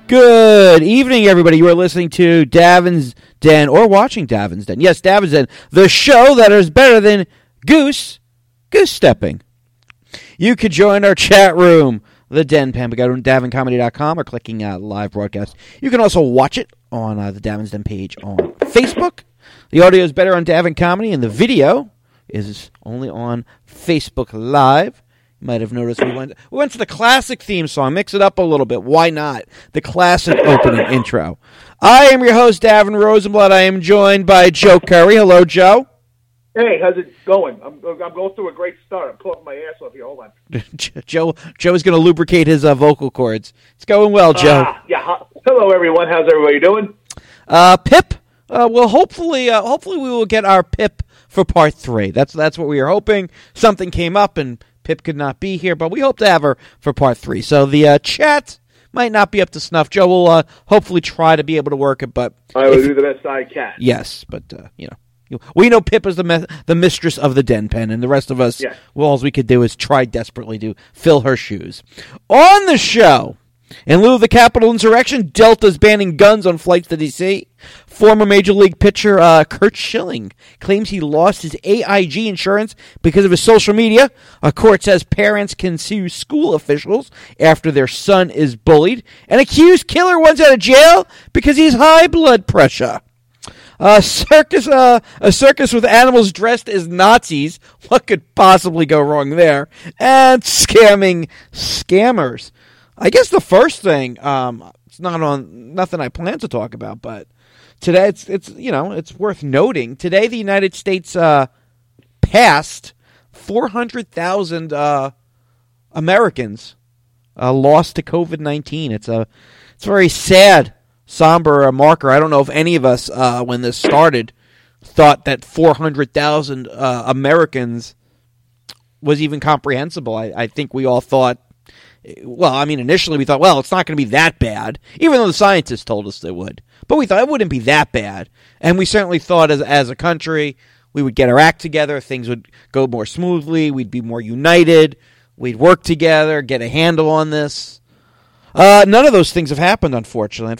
Good evening, everybody. You are listening to Davin's Den or watching Davin's Den. Yes, Davin's Den, the show that is better than goose stepping. You could join our chat room, the Den Pen, by going to davincomedy.com or clicking live broadcast. You can also watch it on the Davin's Den page on Facebook. The audio is better on Davin Comedy, and the video is only on Facebook Live. You might have noticed we went to the classic theme song. Mix it up a little bit. Why not? The classic opening intro. I am your host, Davin Rosenblatt. I am joined by Joe Curry. Hello, Joe. Hey, how's it going? I'm going through a great start. I'm coughing my ass off here. Hold on. Joe is going to lubricate his vocal cords. It's going well, Joe. Hello, everyone. How's everybody doing? Pip. Well, hopefully we will get our Pip for part 3. That's what we are hoping. Something came up and Pip could not be here, but we hope to have her for part 3. So the chat might not be up to snuff. Joe will hopefully try to be able to work it, but I will do the best I can. Yes, but we know Pip is the mistress of the Den Pen, and the rest of us, all we could do is try desperately to fill her shoes. On the show, in lieu of the Capitol insurrection, Delta's banning guns on flights to D.C. Former Major League pitcher Curt Schilling claims he lost his AIG insurance because of his social media. A court says parents can sue school officials after their son is bullied. An accused killer wants out of jail because he has high blood pressure. A circus with animals dressed as Nazis. What could possibly go wrong there? And scammers. I guess the first thing, it's not on nothing I plan to talk about, but today it's worth noting. Today the United States passed 400,000 Americans lost to COVID-19. It's very sad, somber marker. I don't know if any of us when this started thought that 400,000 Americans was even comprehensible. I think we all thought. Well, I mean, initially we thought, it's not going to be that bad, even though the scientists told us they would. But we thought it wouldn't be that bad. And we certainly thought as a country, we would get our act together, things would go more smoothly, we'd be more united, we'd work together, get a handle on this. None of those things have happened, unfortunately.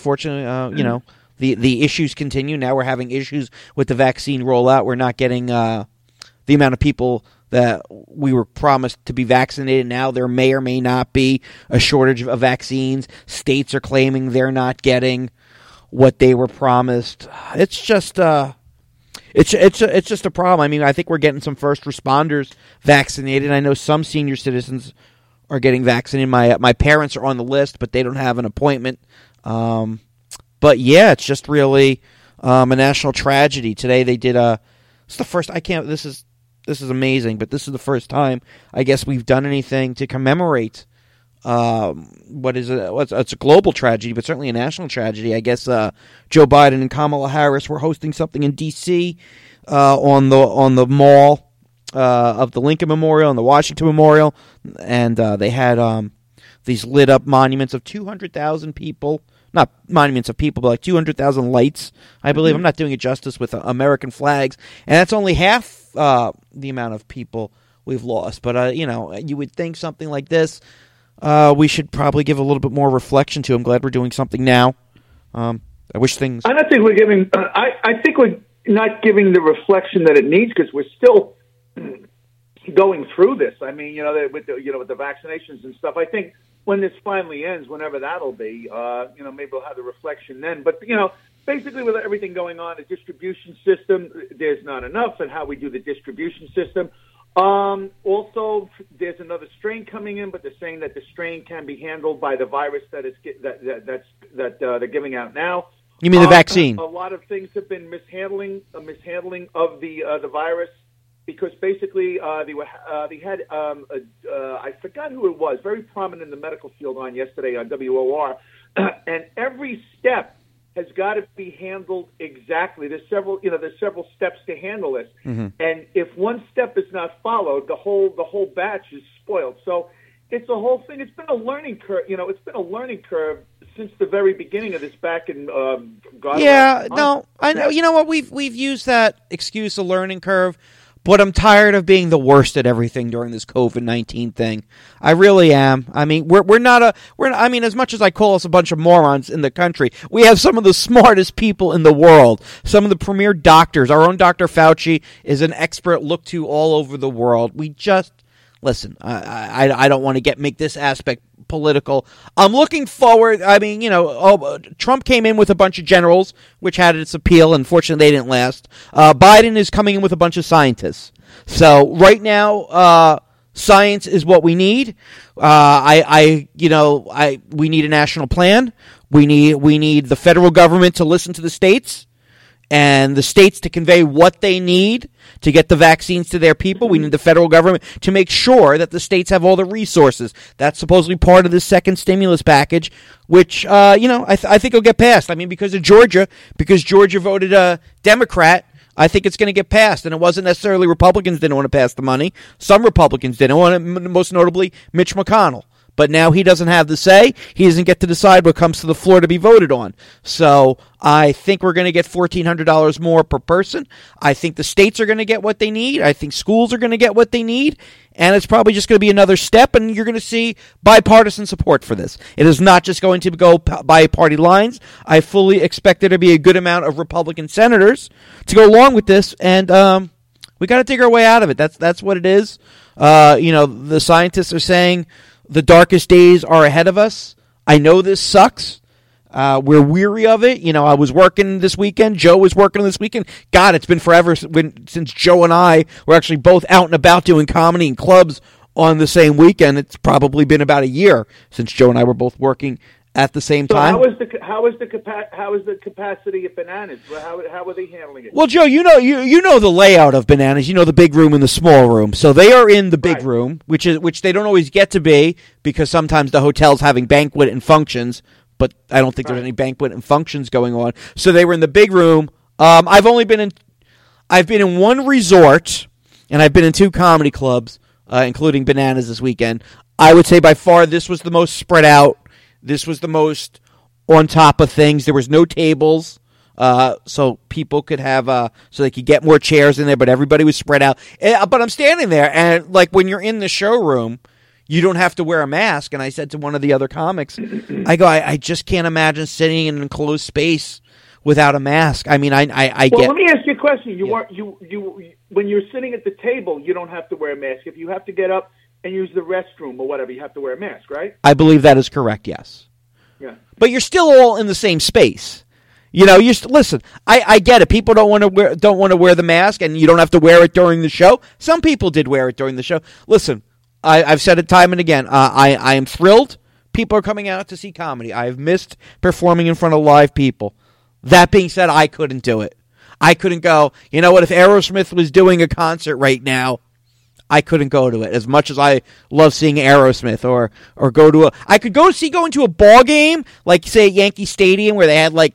The issues continue. Now we're having issues with the vaccine rollout. We're not getting the amount of people that we were promised to be vaccinated. Now there may or may not be a shortage of vaccines. States are claiming they're not getting what they were promised. It's just it's just a problem. I mean, I think we're getting some first responders vaccinated. I know some senior citizens are getting vaccinated. My parents are on the list, but they don't have an appointment. But yeah, it's just really a national tragedy. Today they did it's the first. This is amazing, but this is the first time, I guess, we've done anything to commemorate it's a global tragedy, but certainly a national tragedy. I guess Joe Biden and Kamala Harris were hosting something in D.C. On the mall of the Lincoln Memorial and the Washington Memorial, and they had these lit up monuments of 200,000 people. Not monuments of people, but like 200,000 lights, I believe. I'm not doing it justice with American flags. And that's only half the amount of people we've lost. But, you would think something like this, we should probably give a little bit more reflection to. I'm glad we're doing something now. I wish things... I don't think we're giving... I think we're not giving the reflection that it needs because we're still going through this. I mean, with the vaccinations and stuff, I think... When this finally ends, whenever that'll be, maybe we'll have the reflection then. But, basically with everything going on, the distribution system, there's not enough, and how we do the distribution system. Also, there's another strain coming in, but they're saying that the strain can be handled by the virus that they're giving out now. You mean the vaccine? A lot of things have been mishandling of the virus. Because basically they had I forgot who it was, very prominent in the medical field on yesterday on WOR, and every step has got to be handled exactly. There's several steps to handle this, and if one step is not followed, the whole batch is spoiled. So it's a whole thing. It's been a learning curve. It's been a learning curve since the very beginning of this back in I know. You know what? We've used that excuse, a learning curve. but I'm tired of being the worst at everything during this COVID-19 thing. I really am. I mean, I mean, as much as I call us a bunch of morons in the country, we have some of the smartest people in the world. Some of the premier doctors. Our own Dr. Fauci is an expert looked to all over the world. We just listen. I don't want to make this aspect political. I'm looking forward. I mean, Trump came in with a bunch of generals, which had its appeal. Unfortunately, they didn't last. Biden is coming in with a bunch of scientists. So right now, science is what we need. We need a national plan. We need the federal government to listen to the states, and the states to convey what they need to get the vaccines to their people. We need the federal government to make sure that the states have all the resources. That's supposedly part of the second stimulus package, which, I think will get passed. I mean, because Georgia voted Democrat, I think it's going to get passed. And it wasn't necessarily Republicans didn't want to pass the money. Some Republicans didn't want it, most notably Mitch McConnell. But now he doesn't have the say. He doesn't get to decide what comes to the floor to be voted on. So I think we're going to get $1,400 more per person. I think the states are going to get what they need. I think schools are going to get what they need. And it's probably just going to be another step, and you're going to see bipartisan support for this. It is not just going to go by party lines. I fully expect there to be a good amount of Republican senators to go along with this, and we got to dig our way out of it. That's what it is. The scientists are saying the darkest days are ahead of us. I know this sucks. We're weary of it. I was working this weekend. Joe was working this weekend. God, it's been forever since Joe and I were actually both out and about doing comedy in clubs on the same weekend. It's probably been about a year since Joe and I were both working at the same time. How is the capacity of Bananas? How are they handling it? Well, Joe, you know the layout of Bananas. You know the big room and the small room. So they are in the big room, which they don't always get to be because sometimes the hotel's having banquet and functions. But I don't think there's any banquet and functions going on. So they were in the big room. I've been in one resort, and I've been in 2 comedy clubs, including Bananas this weekend. I would say by far this was the most spread out. This was the most on top of things. There was no tables, so people could have, so they could get more chairs in there, but everybody was spread out. But I'm standing there, and like when you're in the showroom, you don't have to wear a mask. And I said to one of the other comics, I go, I just can't imagine sitting in an enclosed space without a mask. I mean, I get. Well, let me ask you a question. You when you're sitting at the table, you don't have to wear a mask. If you have to get up and use the restroom or whatever, you have to wear a mask, right? I believe that is correct. Yes. Yeah. But you're still all in the same space. Listen. I get it. People don't want to wear the mask, and you don't have to wear it during the show. Some people did wear it during the show. Listen. I've said it time and again. I am thrilled. People are coming out to see comedy. I've missed performing in front of live people. That being said, I couldn't do it. I couldn't go. You know what? If Aerosmith was doing a concert right now, I couldn't go to it. As much as I love seeing Aerosmith, or go to I could go into a ball game, like say at Yankee Stadium where they had like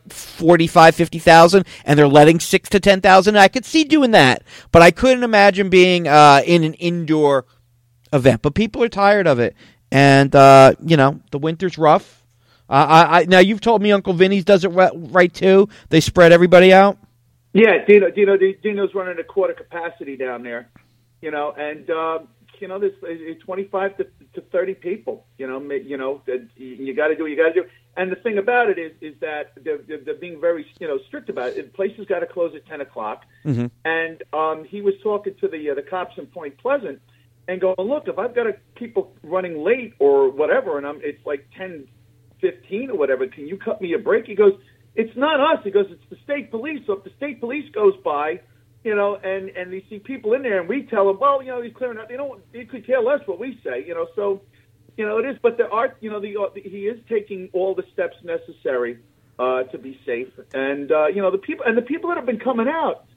50,000 and they're letting 6,000 to 10,000. I could see doing that, but I couldn't imagine being in an indoor event. But people are tired of it, and the winter's rough. Now you've told me Uncle Vinny's does it right too. They spread everybody out. Yeah, Dino's running a quarter capacity down there, and there's 25 to 30 people. You got to do what you got to do. And the thing about it is that they're being very strict about it. Places got to close at 10 o'clock. Mm-hmm. And he was talking to the cops in Point Pleasant. And go, look, if I've got people running late or whatever, and it's like 10:15 or whatever, can you cut me a break? He goes, it's not us. He goes, it's the state police. So if the state police goes by, and they see people in there, and we tell them, well, he's clearing out. They could care less what we say, So, it is. But there are, he is taking all the steps necessary to be safe. And the people that have been coming out,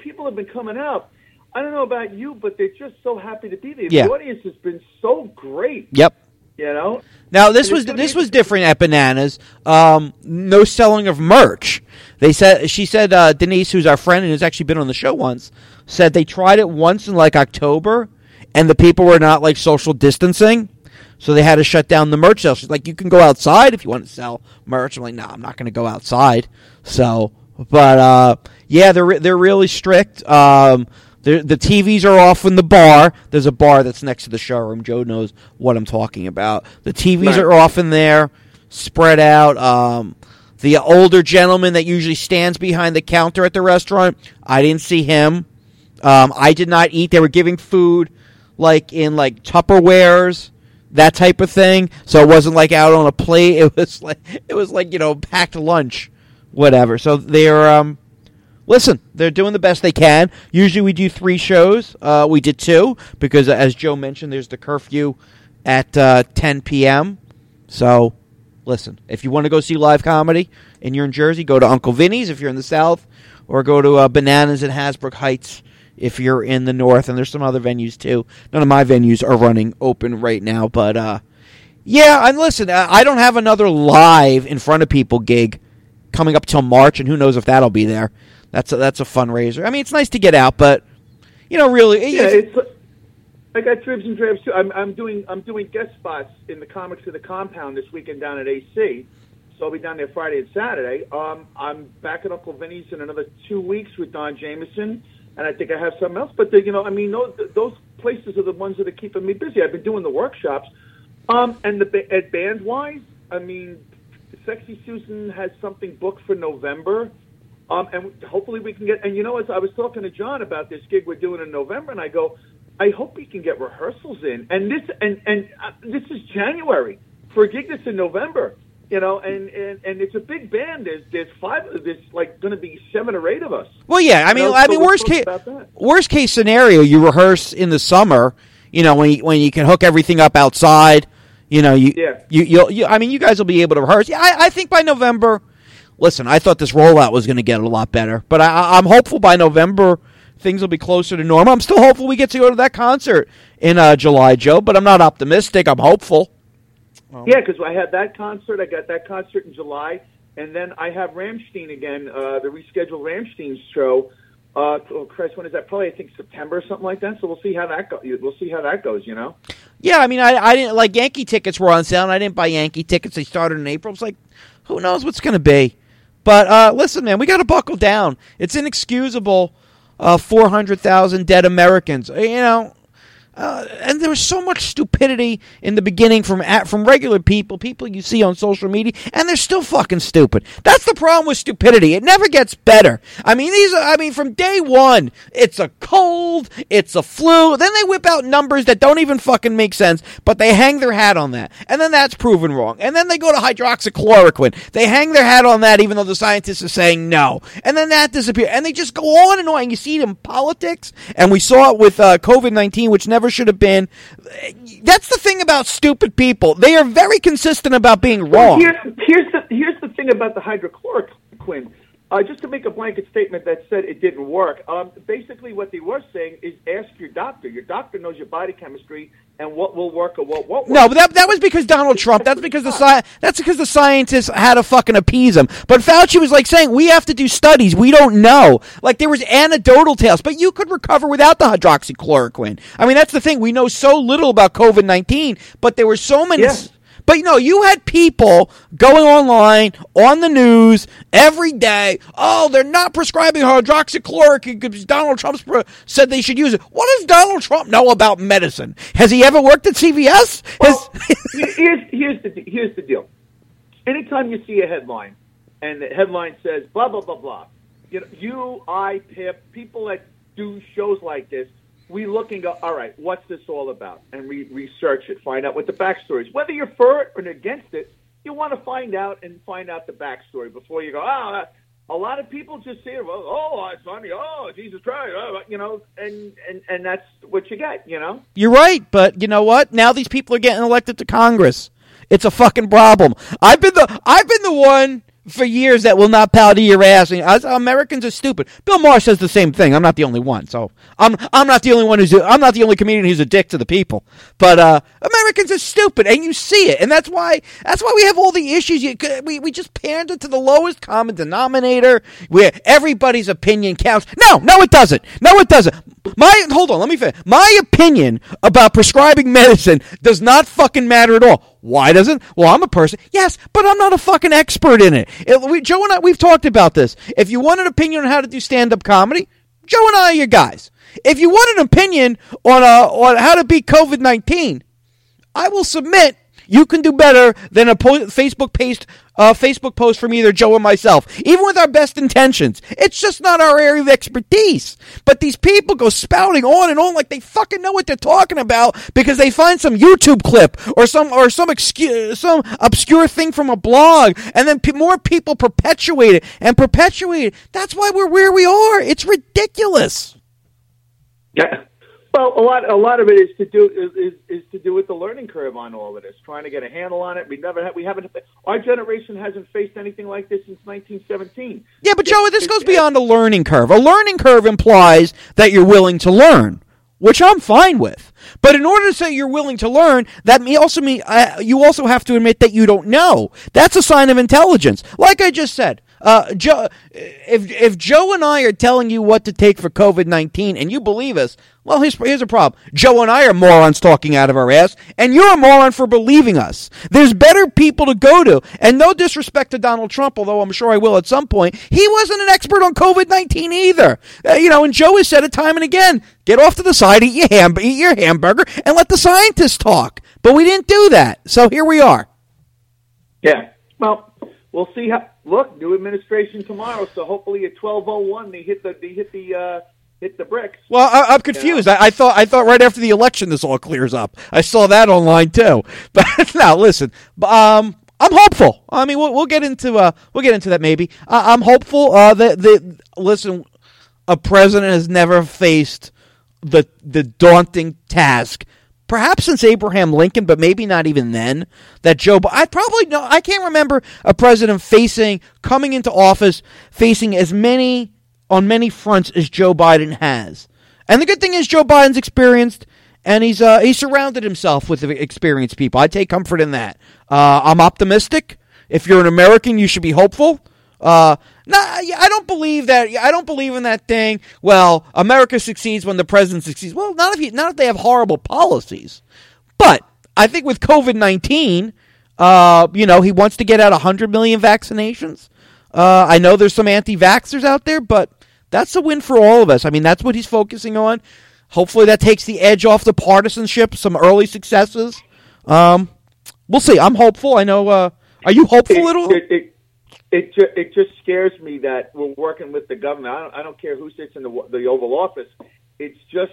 I don't know about you, but they're just so happy to be there. Yeah. The audience has been so great. Yep. Now this was different at Bananas. No selling of merch. She said Denise, who's our friend and has actually been on the show once, said they tried it once in like October, and the people were not like social distancing, so they had to shut down the merch sale. She's like, you can go outside if you want to sell merch. I'm like, no, I'm not going to go outside. So, but yeah, they're really strict. The TVs are off in the bar. There's a bar that's next to the showroom. Joe knows what I'm talking about. The TVs are off in there, spread out. The older gentleman that usually stands behind the counter at the restaurant, I didn't see him. I did not eat. They were giving food like in like Tupperwares, that type of thing. So it wasn't like out on a plate. It was like packed lunch, whatever. So they're listen, they're doing the best they can. Usually we do 3 shows. We did 2 because, as Joe mentioned, there's the curfew at 10 p.m. So, listen, if you want to go see live comedy and you're in Jersey, go to Uncle Vinny's if you're in the South, or go to Bananas in Hasbrook Heights if you're in the North. And there's some other venues, too. None of my venues are running open right now. But, yeah, and listen, I don't have another live in front of people gig coming up till March, and who knows if that'll be there. That's a fundraiser. I mean, it's nice to get out, but really, I got dribs and drabs too. I'm doing guest spots in the Comics of the Compound this weekend down at AC, so I'll be down there Friday and Saturday. I'm back at Uncle Vinny's in another 2 weeks with Don Jameson, and I think I have something else. But those places are the ones that are keeping me busy. I've been doing the workshops, and at band wise, I mean, Sexy Susan has something booked for November. And hopefully we can get. And as I was talking to John about this gig we're doing in November, and I go, I hope we can get rehearsals in. And this is January for a gig that's in November. And it's a big band. There's 5. There's like going to be 7 or 8 of us. Well, yeah. I mean, worst case scenario, you rehearse in the summer. When you can hook everything up outside. You guys will be able to rehearse. Yeah, I think by November. Listen, I thought this rollout was going to get a lot better, but I'm hopeful by November things will be closer to normal. I'm still hopeful we get to go to that concert in July, Joe, but I'm not optimistic. I'm hopeful. Yeah, because I had that concert. I got that concert in July, and then I have Rammstein again, the rescheduled Rammstein show. Oh, Christ, when is that? Probably, I think, September or something like that. So we'll see how that goes. Yeah, I mean, I didn't like Yankee tickets were on sale, and I didn't buy Yankee tickets. They started in April. It's like, who knows what's going to be? But listen, man, we got to buckle down. It's inexcusable. 400,000 dead Americans. And there was so much stupidity in the beginning from regular people you see on social media, and they're still fucking stupid. That's the problem with stupidity. It never gets better. I mean, from day one, it's a cold, it's a flu. Then they whip out numbers that don't even fucking make sense, but they hang their hat on that. And then that's proven wrong. And then they go to hydroxychloroquine. They hang their hat on that even though the scientists are saying no. And then that disappears. And they just go on and on. And you see it in politics, and we saw it with COVID-19, which never should have been. That's the thing about stupid people. They are very consistent about being wrong. Here's the thing about the hydrochloroquine. Just to make a blanket statement that said it didn't work, basically what they were saying is ask your doctor. Your doctor knows your body chemistry and what will work or what won't work. No, but that was because Donald Trump. That's because the scientists had to fucking appease him. But Fauci was like saying, we have to do studies. We don't know. Like there was anecdotal tales, but you could recover without the hydroxychloroquine. I mean, that's the thing. We know so little about COVID-19, but there were so many... Yeah. But, you had people going online, on the news, every day, they're not prescribing hydroxychloroquine because Donald Trump said they should use it. What does Donald Trump know about medicine? Has he ever worked at CVS? Well, here's the deal. Anytime you see a headline, and the headline says, blah, blah, blah, blah, Pip, people that do shows like this, we look and go, all right, what's this all about? And we research it, find out what the backstory is. Whether you're for it or against it, you want to find out the backstory before you go, a lot of people just say, well, it's funny, Jesus Christ, and that's what you get, You're right, but you know what? Now these people are getting elected to Congress. It's a fucking problem. I've been the one for years that will not pout to your ass. Americans are stupid. Bill Maher says the same thing. I'm not the only one. So I'm not the only one I'm not the only comedian who's a dick to the people. But Americans are stupid, and you see it, and that's why we have all the issues. We just pander to the lowest common denominator where everybody's opinion counts. No, it doesn't. No, it doesn't. Hold on, let me finish. My opinion about prescribing medicine does not fucking matter at all. Why doesn't? Well, I'm a person. Yes, but I'm not a fucking expert in it. Joe and I, we've talked about this. If you want an opinion on how to do stand-up comedy, Joe and I are your guys. If you want an opinion on how to beat COVID-19, I will submit you can do better than a Facebook post from either Joe or myself, even with our best intentions. It's just not our area of expertise. But these people go spouting on and on like they fucking know what they're talking about because they find some YouTube clip or some obscure thing from a blog, and then more people perpetuate it and perpetuate it. That's why we're where we are. It's ridiculous. Yeah. Well, a lot of it is to do with the learning curve on all of this, trying to get a handle on it. Our generation hasn't faced anything like this since 1917. Yeah, but Joe, this goes beyond a learning curve. A learning curve implies that you're willing to learn, which I'm fine with. But in order to say you're willing to learn, that may also mean you also have to admit that you don't know. That's a sign of intelligence. Like I just said, Joe, if Joe and I are telling you what to take for COVID-19 and you believe us, well, here's a problem. Joe and I are morons talking out of our ass, and you're a moron for believing us. There's better people to go to. And no disrespect to Donald Trump, although I'm sure I will at some point. He wasn't an expert on COVID-19 either. And Joe has said it time and again. Get off to the side, eat your hamburger, and let the scientists talk. But we didn't do that. So here we are. Yeah. Well, we'll see how. Look, new administration tomorrow, so hopefully at 12:01 they hit the bricks. Well, I'm confused. I thought right after the election this all clears up. I saw that online too. But now listen, I'm hopeful. I mean, we'll get into that maybe. I'm hopeful that listen, a president has never faced the daunting task, perhaps since Abraham Lincoln, but maybe not even then, that I can't remember a president coming into office facing on many fronts as Joe Biden has. And the good thing is Joe Biden's experienced, and he's surrounded himself with experienced people. I take comfort in that. I'm optimistic. If you're an American, you should be hopeful. I don't believe that. I don't believe in that thing. Well, America succeeds when the president succeeds. Well, not if they have horrible policies. But I think with COVID-19, he wants to get out 100 million vaccinations. I know there's some anti-vaxxers out there, but that's a win for all of us. I mean, that's what he's focusing on. Hopefully that takes the edge off the partisanship, some early successes. We'll see. I'm hopeful. I know. Are you hopeful at all? It just scares me that we're working with the government. I don't care who sits in the Oval Office. It's just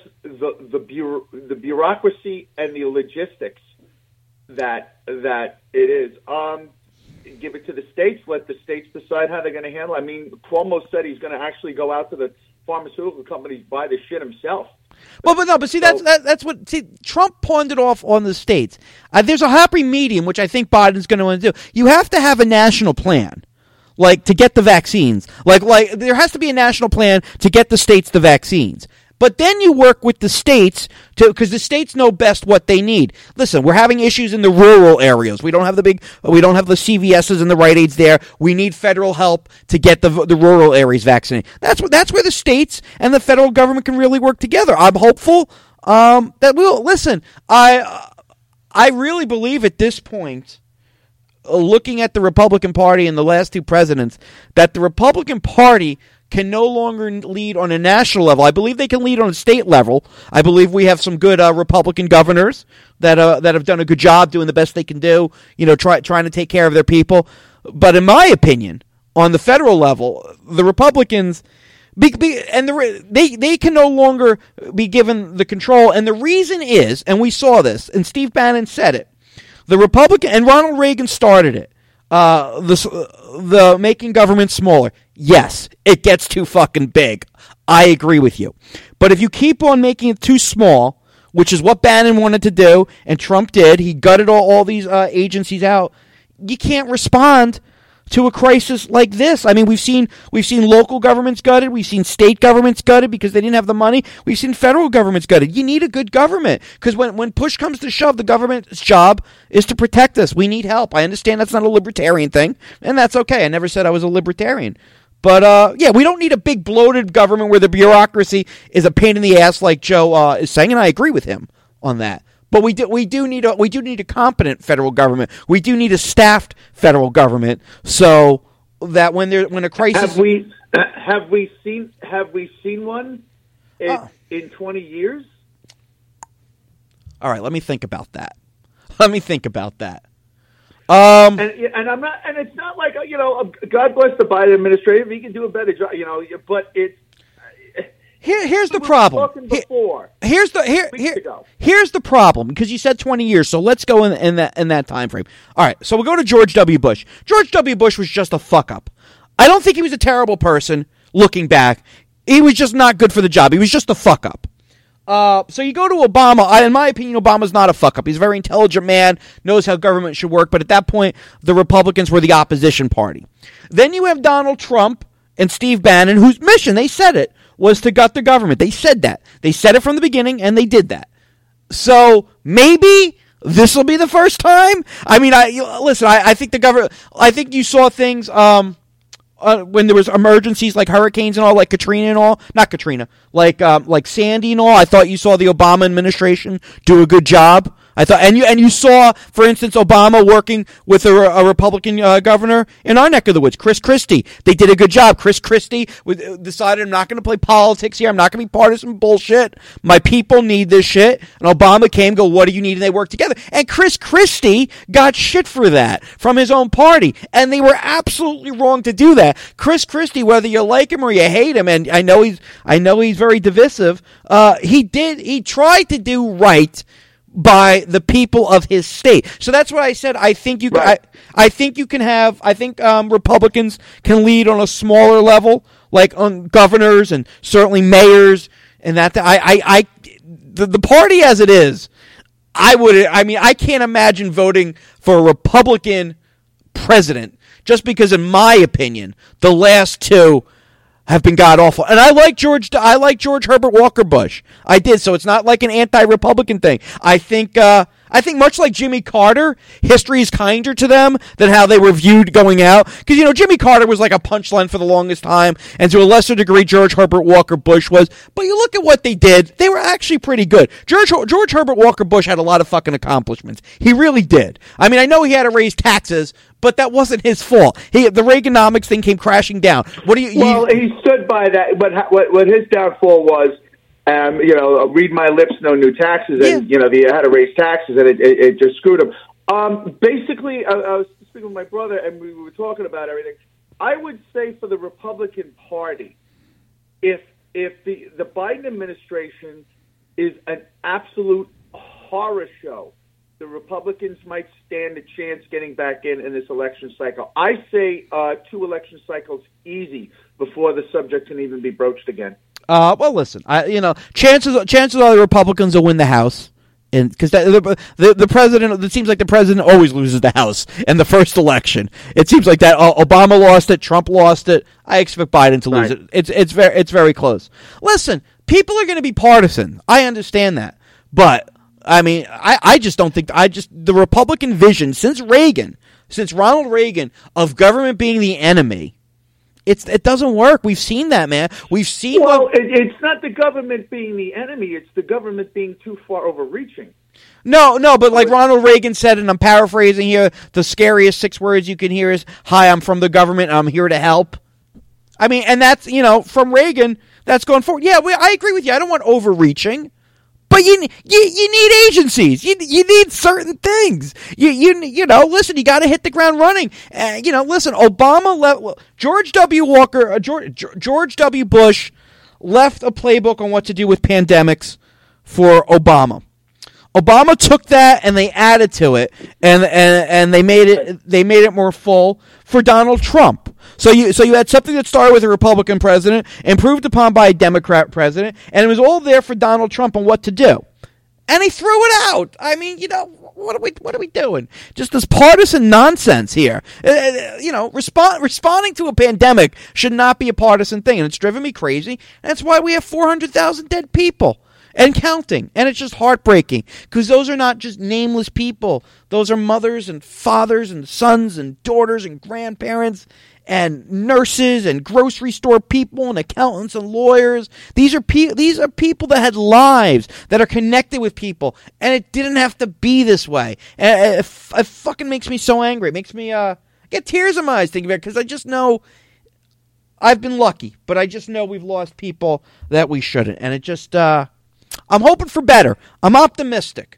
the bureaucracy and the logistics that it is. Give it to the states. Let the states decide how they're going to handle it. I mean, Cuomo said he's going to actually go out to the pharmaceutical companies, buy the shit himself. Well, but see, that's what Trump pawned it off on the states. There's a happy medium, which I think Biden's going to want to do. You have to have a national plan, like to get the vaccines. Like there has to be a national plan to get the states the vaccines. But then you work with the states because the states know best what they need. Listen, we're having issues in the rural areas. We don't have the CVSs and the Rite Aids there. We need federal help to get the rural areas vaccinated. That's where the states and the federal government can really work together. I'm hopeful that we'll listen. I really believe at this point, looking at the Republican Party and the last two presidents, that the Republican Party can no longer lead on a national level. I believe they can lead on a state level. I believe we have some good Republican governors that have done a good job doing the best they can do, trying to take care of their people. But in my opinion, on the federal level, the Republicans they can no longer be given the control. And the reason is, and we saw this, and Steve Bannon said it, the Republican, and Ronald Reagan started it, the making government smaller. Yes, it gets too fucking big. I agree with you. But if you keep on making it too small, which is what Bannon wanted to do, and Trump did, he gutted all these agencies out, you can't respond to a crisis like this. I mean, we've seen local governments gutted, we've seen state governments gutted because they didn't have the money, we've seen federal governments gutted. You need a good government, because when push comes to shove, the government's job is to protect us. We need help. I understand that's not a libertarian thing, and that's okay. I never said I was a libertarian. But, we don't need a big bloated government where the bureaucracy is a pain in the ass like Joe is saying, and I agree with him on that. But we do need a competent federal government. We do need a staffed federal government, so that when a crisis have we seen one? in 20 years? All right, let me think about that. And I'm not, and it's not like, God bless the Biden administration. He can do a better job, but it's. Here's the problem. Here's the problem, because you said 20 years, so let's go in that time frame. All right, so we'll go to George W. Bush. George W. Bush was just a fuck up. I don't think he was a terrible person. Looking back, he was just not good for the job. He was just a fuck up. So you go to Obama. In my opinion, Obama's not a fuck up. He's a very intelligent man, knows how government should work. But at that point, the Republicans were the opposition party. Then you have Donald Trump and Steve Bannon, whose mission, they said it, was to gut the government. They said that. They said it from the beginning, and they did that. So maybe this will be the first time. I mean, I think the government. I think you saw things. When there was emergencies like hurricanes and all, like Katrina and all, not Katrina, like Sandy and all, I thought you saw the Obama administration do a good job. I thought, and you saw, for instance, Obama working with a Republican governor in our neck of the woods, Chris Christie. They did a good job. Chris Christie decided, I'm not going to play politics here. I'm not going to be partisan bullshit. My people need this shit. And Obama came, what do you need? And they worked together. And Chris Christie got shit for that from his own party. And they were absolutely wrong to do that. Chris Christie, whether you like him or you hate him, and I know he's very divisive, he tried to do right by the people of his state. So that's what I said. I think I think you can have. I think Republicans can lead on a smaller level, like on governors and certainly mayors, and that. The party as it is, I can't imagine voting for a Republican president just because, in my opinion, the last two have been god awful. And I like George Herbert Walker Bush. I did, so it's not like an anti-Republican thing. I think much like Jimmy Carter, history is kinder to them than how they were viewed going out. Because, Jimmy Carter was like a punchline for the longest time, and to a lesser degree, George Herbert Walker Bush was. But you look at what they did, they were actually pretty good. George Herbert Walker Bush had a lot of fucking accomplishments. He really did. I mean, I know he had to raise taxes, but that wasn't his fault. The Reaganomics thing came crashing down. He stood by that. What his downfall was, read my lips, no new taxes, and they had to raise taxes, and it just screwed him. Basically, I was speaking with my brother, and we were talking about everything. I would say for the Republican Party, if the Biden administration is an absolute horror show, the Republicans might stand a chance getting back in this election cycle. I say 2 election cycles easy before the subject can even be broached again. Well, listen, chances are the Republicans will win the House, and because the president, it seems like the president always loses the House in the first election. It seems like that. Obama lost it, Trump lost it. I expect Biden to lose it. It's very close. Listen, people are going to be partisan. I understand that, but I mean, I just don't think the Republican vision since Ronald Reagan of government being the enemy. It doesn't work. We've seen that, man. We've seen. Well, it's not the government being the enemy. It's the government being too far overreaching. No, but like Ronald Reagan said, and I'm paraphrasing here, the scariest 6 words you can hear is, "Hi, I'm from the government. I'm here to help." I mean, and that's from Reagan. That's going forward. Yeah, I agree with you. I don't want overreaching. But you need agencies. You need certain things. Listen, you got to hit the ground running. Listen, George W. Bush left a playbook on what to do with pandemics for Obama. Obama took that and they added to it, and they made it more full for Donald Trump. So you had something that started with a Republican president, improved upon by a Democrat president, and it was all there for Donald Trump on what to do. And he threw it out. I mean, what are we doing? Just this partisan nonsense here. Responding to a pandemic should not be a partisan thing, and it's driven me crazy. And that's why we have 400,000 dead people. And counting. And it's just heartbreaking. Because those are not just nameless people. Those are mothers and fathers and sons and daughters and grandparents and nurses and grocery store people and accountants and lawyers. These are people that had lives, that are connected with people. And it didn't have to be this way. And it fucking makes me so angry. It makes me get tears in my eyes thinking about it. Because I just know I've been lucky, but I just know we've lost people that we shouldn't. And it just, I'm hoping for better. I'm optimistic.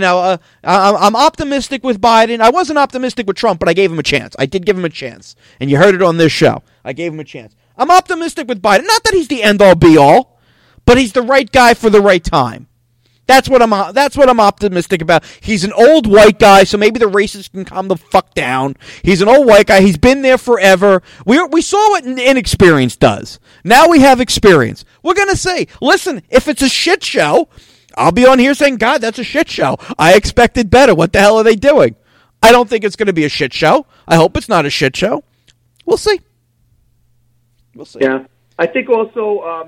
I'm optimistic with Biden. I wasn't optimistic with Trump, but I gave him a chance. I did give him a chance. And you heard it on this show. I gave him a chance. I'm optimistic with Biden. Not that he's the end-all, be-all, but he's the right guy for the right time. That's what I'm optimistic about. He's an old white guy, so maybe the racists can calm the fuck down. He's an old white guy. He's been there forever. We saw what inexperience does. Now we have experience. We're going to say, listen, if it's a shit show, I'll be on here saying, God, that's a shit show. I expected better. What the hell are they doing? I don't think it's going to be a shit show. I hope it's not a shit show. We'll see. Yeah. I think also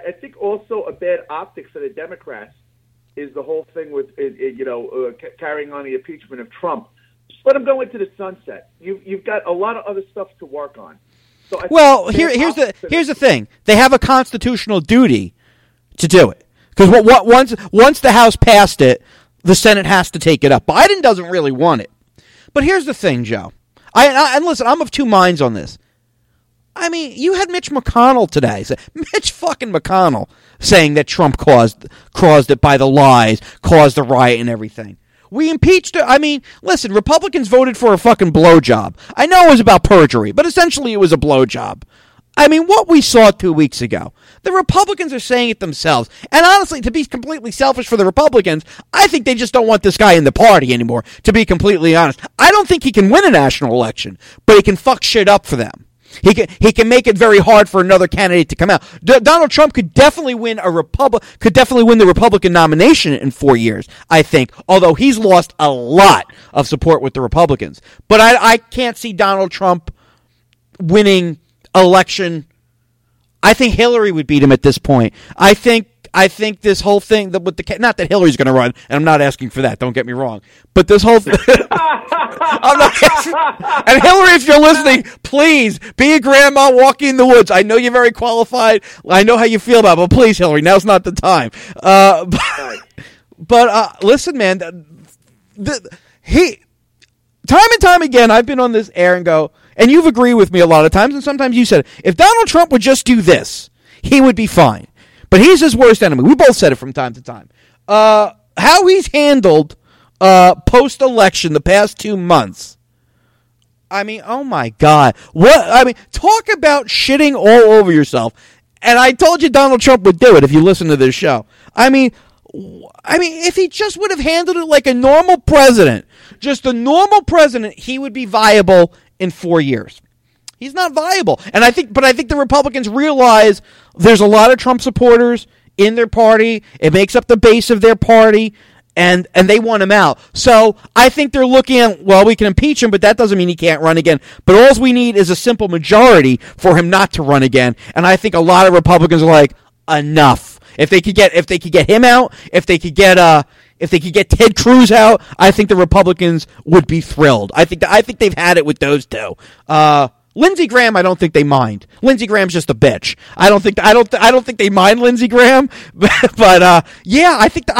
a bad optics for the Democrats is the whole thing with carrying on the impeachment of Trump. Just let him go into the sunset. You've got a lot of other stuff to work on. So here's the thing. They have a constitutional duty to do it. Because once the House passed it, the Senate has to take it up. Biden doesn't really want it. But here's the thing, Joe. And listen, I'm of two minds on this. I mean, you had Mitch McConnell today. Mitch fucking McConnell saying that Trump caused it by the lies, caused the riot and everything. We impeached her. I mean, listen, Republicans voted for a fucking blowjob. I know it was about perjury, but essentially it was a blowjob. I mean, what we saw 2 weeks ago, the Republicans are saying it themselves. And honestly, to be completely selfish for the Republicans, I think they just don't want this guy in the party anymore, to be completely honest. I don't think he can win a national election, but he can fuck shit up for them. He can make it very hard for another candidate to come out. Donald Trump could definitely win the Republican nomination in 4 years, I think, although he's lost a lot of support with the Republicans. But I can't see Donald Trump winning election. I think Hillary would beat him at this point. I think this whole thing with not that Hillary's going to run, and I'm not asking for that. Don't get me wrong, but this whole thing. I'm not asking, and Hillary, if you're listening, please be a grandma walking in the woods. I know you're very qualified. I know how you feel about it, but please, Hillary, now's not the time. But listen, man, time and time again, I've been on this air and go, and you've agreed with me a lot of times, and sometimes you said, if Donald Trump would just do this, he would be fine. But he's his worst enemy. We both said it from time to time. How he's handled post-election the past 2 months. I mean, oh my God. Talk about shitting all over yourself. And I told you Donald Trump would do it if you listen to this show. I mean, if he just would have handled it like a normal president, just a normal president, he would be viable in 4 years. He's not viable. I think the Republicans realize there's a lot of Trump supporters in their party. It makes up the base of their party, and they want him out. So I think they're looking at, well, we can impeach him, but that doesn't mean he can't run again. But all we need is a simple majority for him not to run again. And I think a lot of Republicans are like, enough. If they could get him out, if they could get Ted Cruz out, I think the Republicans would be thrilled. I think they've had it with those two. Lindsey Graham, I don't think they mind. Lindsey Graham's just a bitch. I don't think they mind Lindsey Graham. But yeah, I think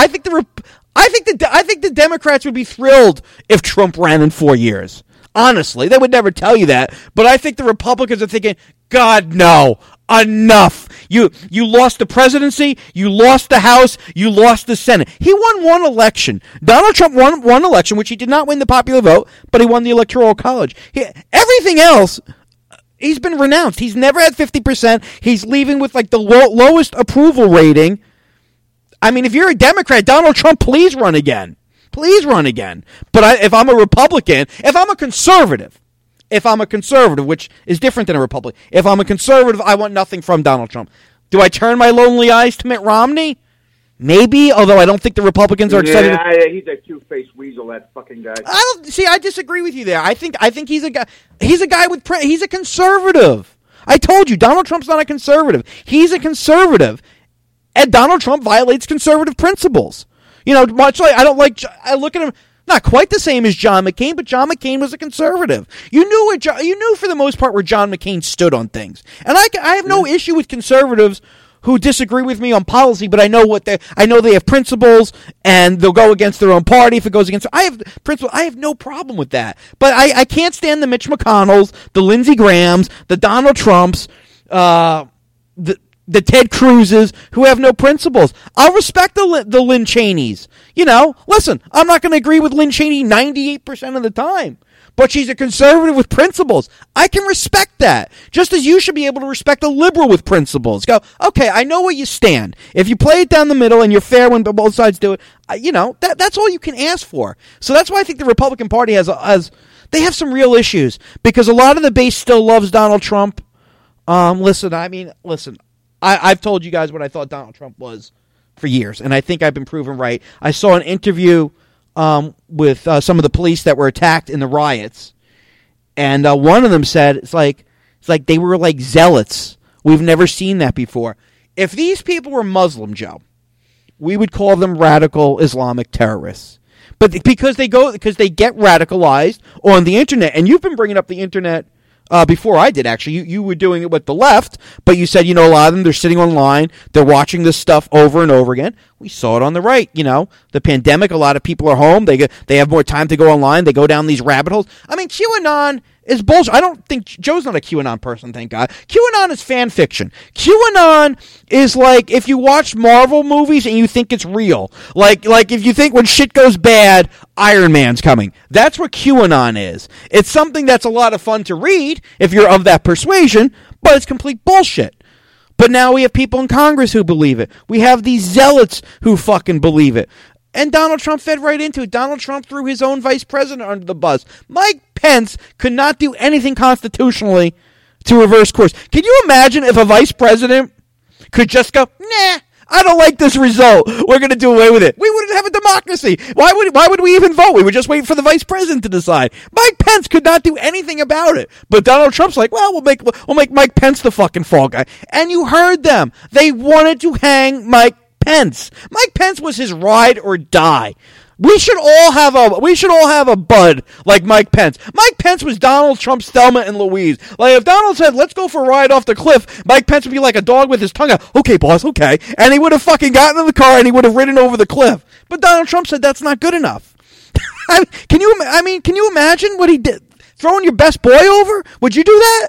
the Democrats would be thrilled if Trump ran in 4 years. Honestly, they would never tell you that. But I think the Republicans are thinking, God, no, enough. You lost the presidency, you lost the House, you lost the Senate. He won one election. Donald Trump won one election, which he did not win the popular vote, but he won the Electoral College. Everything else, he's been renounced. He's never had 50%. He's leaving with like the lowest approval rating. I mean, if you're a Democrat, Donald Trump, please run again. Please run again. But if I'm a Republican, if I'm a conservative, which is different than a Republican, if I'm a conservative, I want nothing from Donald Trump. Do I turn my lonely eyes to Mitt Romney? Maybe, although I don't think the Republicans are excited. Yeah, he's a two-faced weasel, that fucking guy. I disagree with you there. I think he's a guy. He's a guy he's a conservative. I told you, Donald Trump's not a conservative. He's a conservative, and Donald Trump violates conservative principles. You know, much like I look at him. Not quite the same as John McCain, but John McCain was a conservative. You knew for the most part where John McCain stood on things, and I have no issue with conservatives who disagree with me on policy, but I know they have principles, and they'll go against their own party if it goes against. I have principles. I have no problem with that, but I can't stand the Mitch McConnells, the Lindsey Grahams, the Donald Trumps. the Ted Cruzes who have no principles. I'll respect the Lynn Cheneys. Listen, I'm not going to agree with Lynn Cheney 98% of the time, but she's a conservative with principles. I can respect that, just as you should be able to respect a liberal with principles. Go, okay, I know where you stand. If you play it down the middle and you're fair when both sides do it, that's all you can ask for. So that's why I think the Republican Party they have some real issues, because a lot of the base still loves Donald Trump. Listen, I've told you guys what I thought Donald Trump was for years, and I think I've been proven right. I saw an interview with some of the police that were attacked in the riots, and one of them said it's like they were like zealots. We've never seen that before. If these people were Muslim, Joe, we would call them radical Islamic terrorists. But because they get radicalized on the internet, and you've been bringing up the internet before I did, actually. You were doing it with the left, but you said, a lot of them, they're sitting online, they're watching this stuff over and over again. We saw it on the right, the pandemic, a lot of people are home, they have more time to go online, they go down these rabbit holes. I mean, QAnon is bullshit. I don't think Joe's not a QAnon person, thank God. QAnon is fan fiction. QAnon is like if you watch Marvel movies and you think it's real. Like if you think when shit goes bad, Iron Man's coming. That's what QAnon is. It's something that's a lot of fun to read if you're of that persuasion, but it's complete bullshit. But now we have people in Congress who believe it. We have these zealots who fucking believe it. And Donald Trump fed right into it. Donald Trump threw his own vice president under the bus. Mike Pence could not do anything constitutionally to reverse course. Can you imagine if a vice president could just go, nah, I don't like this result, we're going to do away with it? We wouldn't have a democracy. Why would we even vote? We would just wait for the vice president to decide. Mike Pence could not do anything about it. But Donald Trump's like, well, we'll make Mike Pence the fucking fall guy. And you heard them. They wanted to hang Mike Pence. Mike Pence was his ride or die. We should all have a bud like Mike Pence. Mike Pence was Donald Trump's Thelma and Louise. Like if Donald said, "Let's go for a ride off the cliff," Mike Pence would be like a dog with his tongue out. Okay, boss, okay, and he would have fucking gotten in the car and he would have ridden over the cliff. But Donald Trump said that's not good enough. Can you imagine what he did? Throwing your best boy over? Would you do that?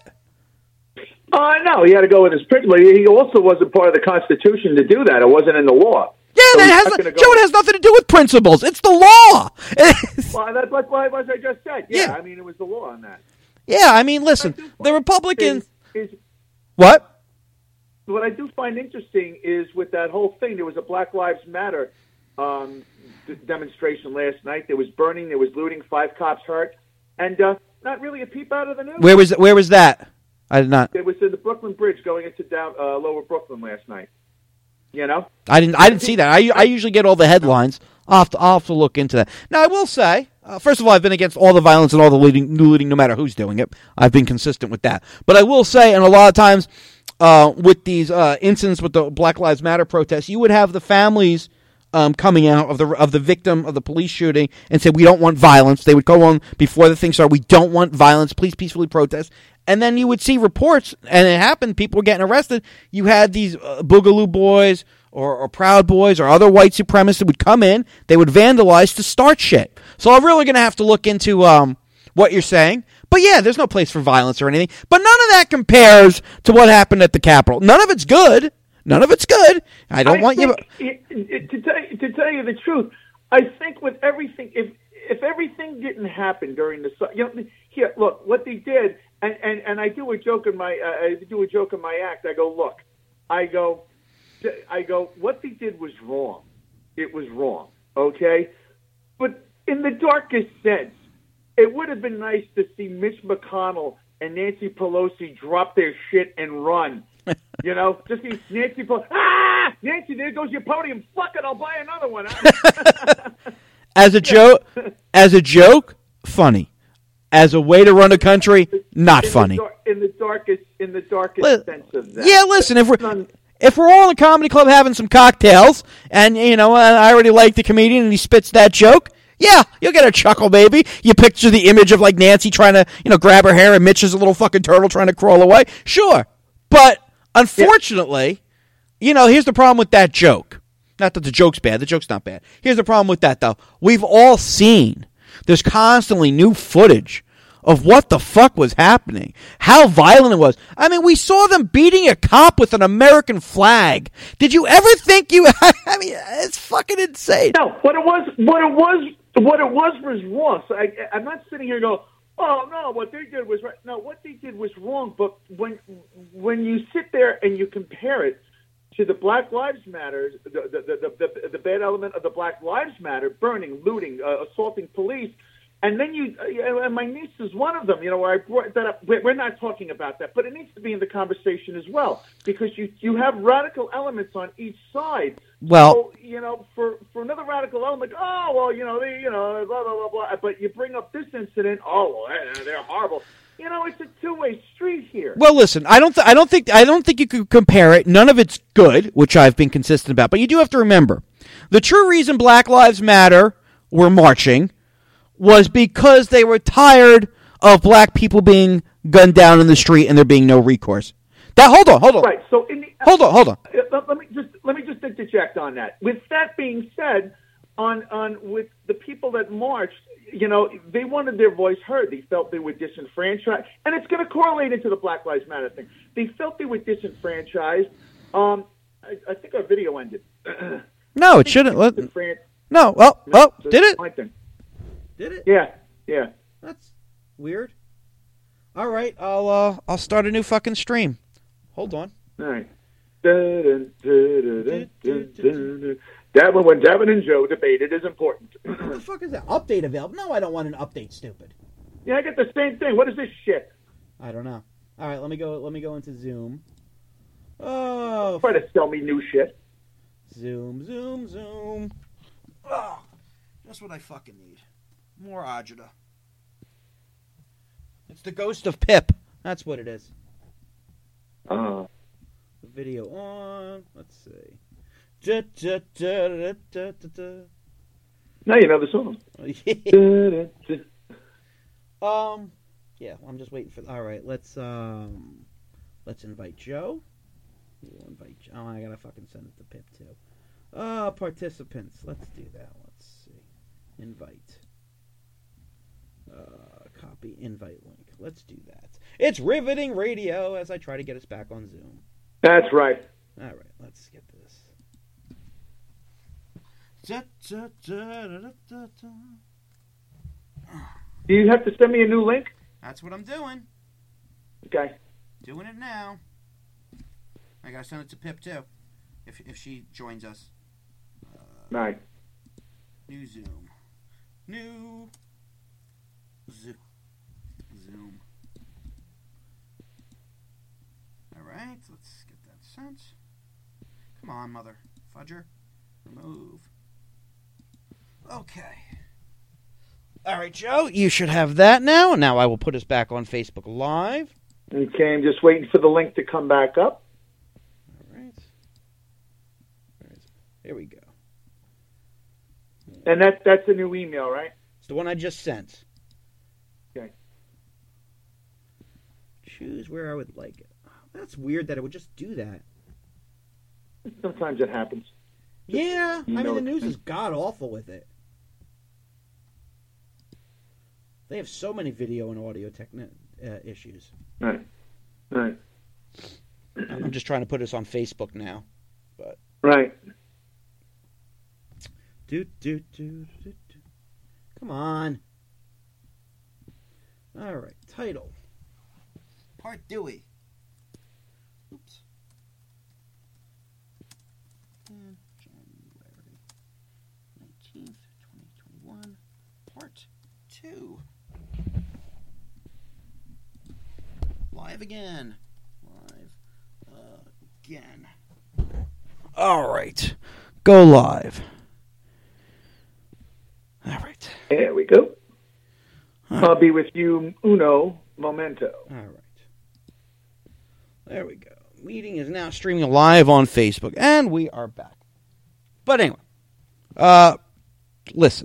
No, he had to go with his principle. He also wasn't part of the Constitution to do that. It wasn't in the law. Yeah, so it has nothing to do with principles. It's the law. Well, that's what I just said. Yeah, I mean, it was the law on that. Yeah, I mean, listen, the Republicans... What? What I do find interesting is with that whole thing, there was a Black Lives Matter demonstration last night. There was burning, there was looting, 5 cops hurt, and not really a peep out of the news. Where was that? I did not. It was in the Brooklyn Bridge going into Lower Brooklyn last night. I didn't see that. I usually get all the headlines. I'll have to look into that. Now, I will say, first of all, I've been against all the violence and all the looting, no matter who's doing it. I've been consistent with that. But I will say, and a lot of times with these incidents with the Black Lives Matter protests, you would have the families coming out of the victim of the police shooting and say, we don't want violence. They would go on before the thing started, we don't want violence, please peacefully protest. And then you would see reports, and it happened, people were getting arrested. You had these Boogaloo Boys or Proud Boys or other white supremacists that would come in, they would vandalize to start shit. So I'm really going to have to look into what you're saying. But yeah, there's no place for violence or anything. But none of that compares to what happened at the Capitol. None of it's good. I don't want you... To tell you the truth, I think with everything, if everything didn't happen during the... here, look, what they did... And I do a joke in my act. I go, what they did was wrong. It was wrong. Okay, but in the darkest sense, it would have been nice to see Mitch McConnell and Nancy Pelosi drop their shit and run. Just see Nancy Pelosi. Nancy, there goes your podium. Fuck it, I'll buy another one. As a joke, funny. As a way to run a country, not funny. In the darkest sense of that. Yeah, listen, if we're all in a comedy club having some cocktails, and I already like the comedian and he spits that joke, yeah, you'll get a chuckle, baby. You picture the image of like Nancy trying to, grab her hair and Mitch is a little fucking turtle trying to crawl away. Sure. But unfortunately, here's the problem with that joke. Not that the joke's bad. The joke's not bad. Here's the problem with that, though. We've all seen... There's constantly new footage of what the fuck was happening, how violent it was. I mean, we saw them beating a cop with an American flag. Did you ever think I mean, it's fucking insane. No, what it was wrong. So I'm not sitting here going, oh no, what they did was right. No, what they did was wrong. But when you sit there and you compare it to the Black Lives Matter, the bad element of the Black Lives Matter, burning, looting, assaulting police. And then and my niece is one of them, where I brought that up. We're not talking about that, but it needs to be in the conversation as well, because you have radical elements on each side. Well, so, for another radical element, blah, blah, blah, blah, but you bring up this incident, they're horrible. It's a two-way street here. Well, listen, I don't think you could compare it. None of it's good, which I've been consistent about. But you do have to remember, the true reason Black Lives Matter were marching was because they were tired of black people being gunned down in the street and there being no recourse. Hold on. Right. So hold on. Let me just interject on that. With that being said, with the people that marched, they wanted their voice heard. They felt they were disenfranchised, and it's going to correlate into the Black Lives Matter thing. They felt they were disenfranchised. I think our video ended. No, it shouldn't. No. Did it? Did it? Yeah. That's weird. All right, I'll start a new fucking stream. Hold on. All right. When Devin and Joe debated is important. What the fuck is that? Update available? No, I don't want an update, stupid. Yeah, I get the same thing. What is this shit? I don't know. All right, let me go into Zoom. Oh, try to sell me new shit. Zoom. Oh, that's what I fucking need. More agita. It's the ghost of Pip. That's what it is. The video on. Let's see. Now you know the song. Yeah, I'm just waiting for. All right, let's invite Joe. We'll invite Joe. Oh, I gotta fucking send it to Pip too. Participants. Let's do that. Let's see. Invite. Copy invite link. Let's do that. It's Riveting Radio as I try to get us back on Zoom. That's right. All right, let's get this. Do you have to send me a new link? That's what I'm doing. Okay. Doing it now. I gotta send it to Pip too, if she joins us. Right. New Zoom. New Zoom. All right, let's get that sent. Come on, mother fudger. Remove. Okay. All right, Joe, you should have that now. Now I will put us back on Facebook Live. Okay, I'm just waiting for the link to come back up. All right. Here we go. And that's a new email, right? It's the one I just sent. Okay. Choose where I would like it. That's weird that it would just do that. Sometimes it happens. Yeah, I mean, the news is god-awful with it. They have so many video and audio issues. Right. I'm just trying to put us on Facebook now. But right. Come on. All right, title. Part Dewey. Oops. January 19th, 2021. Part 2. Live again. All right. Go live. All right. There we go. I'll be with you uno momento. All right. There we go. Meeting is now streaming live on Facebook, and we are back. But anyway, listen.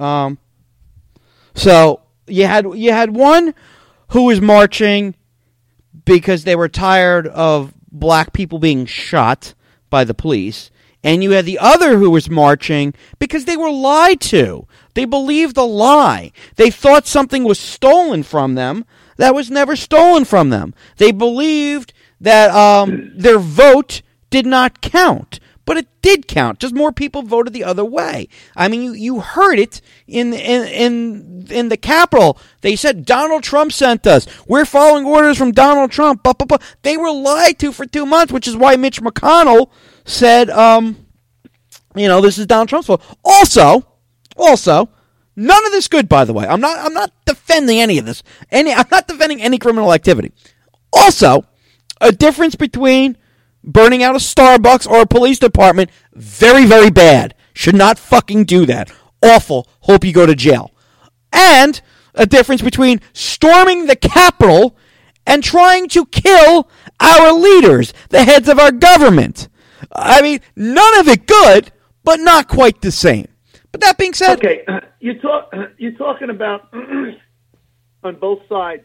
So you had one who was marching because they were tired of black people being shot by the police and you had the other who was marching because they were lied to. They believed the lie. They thought something was stolen from them that was never stolen from them. They believed that their vote did not count. But it did count. Just more people voted the other way. I mean, you heard it in the Capitol. They said Donald Trump sent us. We're following orders from Donald Trump. Blah, blah, blah. They were lied to for 2 months, which is why Mitch McConnell said, this is Donald Trump's fault. Also, none of this good. By the way, I'm not defending any of this. I'm not defending any criminal activity. Also, a difference between burning out a Starbucks or a police department, very, very bad. Should not fucking do that. Awful. Hope you go to jail. And a difference between storming the Capitol and trying to kill our leaders, the heads of our government. I mean, none of it good, but not quite the same. But that being said... Okay, you're talking about, on both sides,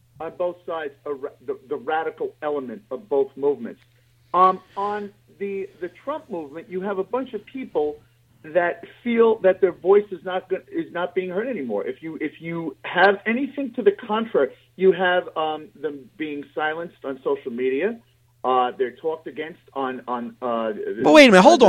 the radical element of both movements. On the Trump movement, you have a bunch of people that feel that their voice is not being heard anymore. If you have anything to the contrary, you have them being silenced on social media. They're talked against on. But wait a minute! Hold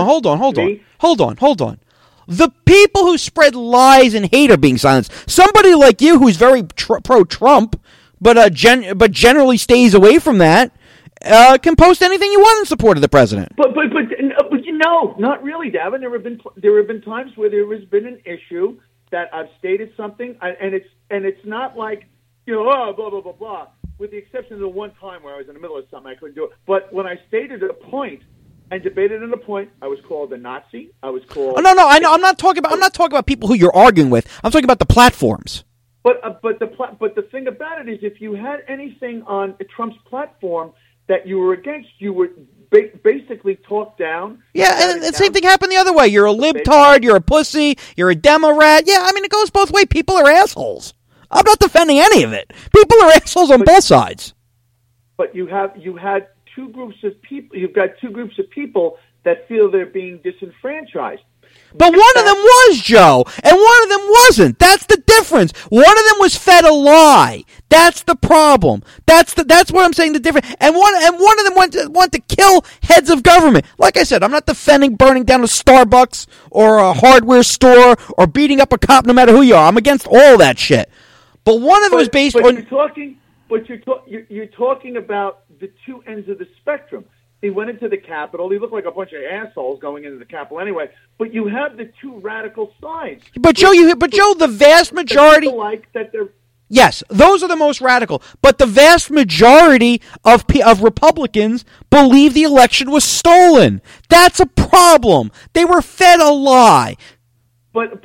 on. The people who spread lies and hate are being silenced. Somebody like you, who's very pro-Trump, but generally stays away from that. Can post anything you want in support of the president. But no, not really, Davin. There have been times where there has been an issue that I've stated something, and it's not like blah blah blah blah. With the exception of the one time where I was in the middle of something, I couldn't do it. But when I stated a point and debated on a point, I was called a Nazi. I was called. Oh, no, I know. I'm not talking about people who you're arguing with. I'm talking about the platforms. But the thing about it is, if you had anything on Trump's platform that you were against, you were basically talked down. Yeah, and the same thing happened the other way. You're a libtard, you're a pussy, you're a Democrat. Yeah, I mean, it goes both ways. People are assholes. I'm not defending any of it. People are assholes on both sides. But you had two groups of people. You've got two groups of people that feel they're being disenfranchised. But one of them was, Joe, and one of them wasn't. That's the difference. One of them was fed a lie. That's the problem. That's what I'm saying. The difference. And one of them want to kill heads of government. Like I said, I'm not defending burning down a Starbucks or a hardware store or beating up a cop, no matter who you are. I'm against all that shit. But one of them was based on. You're talking about the two ends of the spectrum. He went into the Capitol. He looked like a bunch of assholes going into the Capitol anyway. But you have the two radical sides. But Joe, the vast majority like that they're. Yes, those are the most radical. But the vast majority of Republicans believe the election was stolen. That's a problem. They were fed a lie. But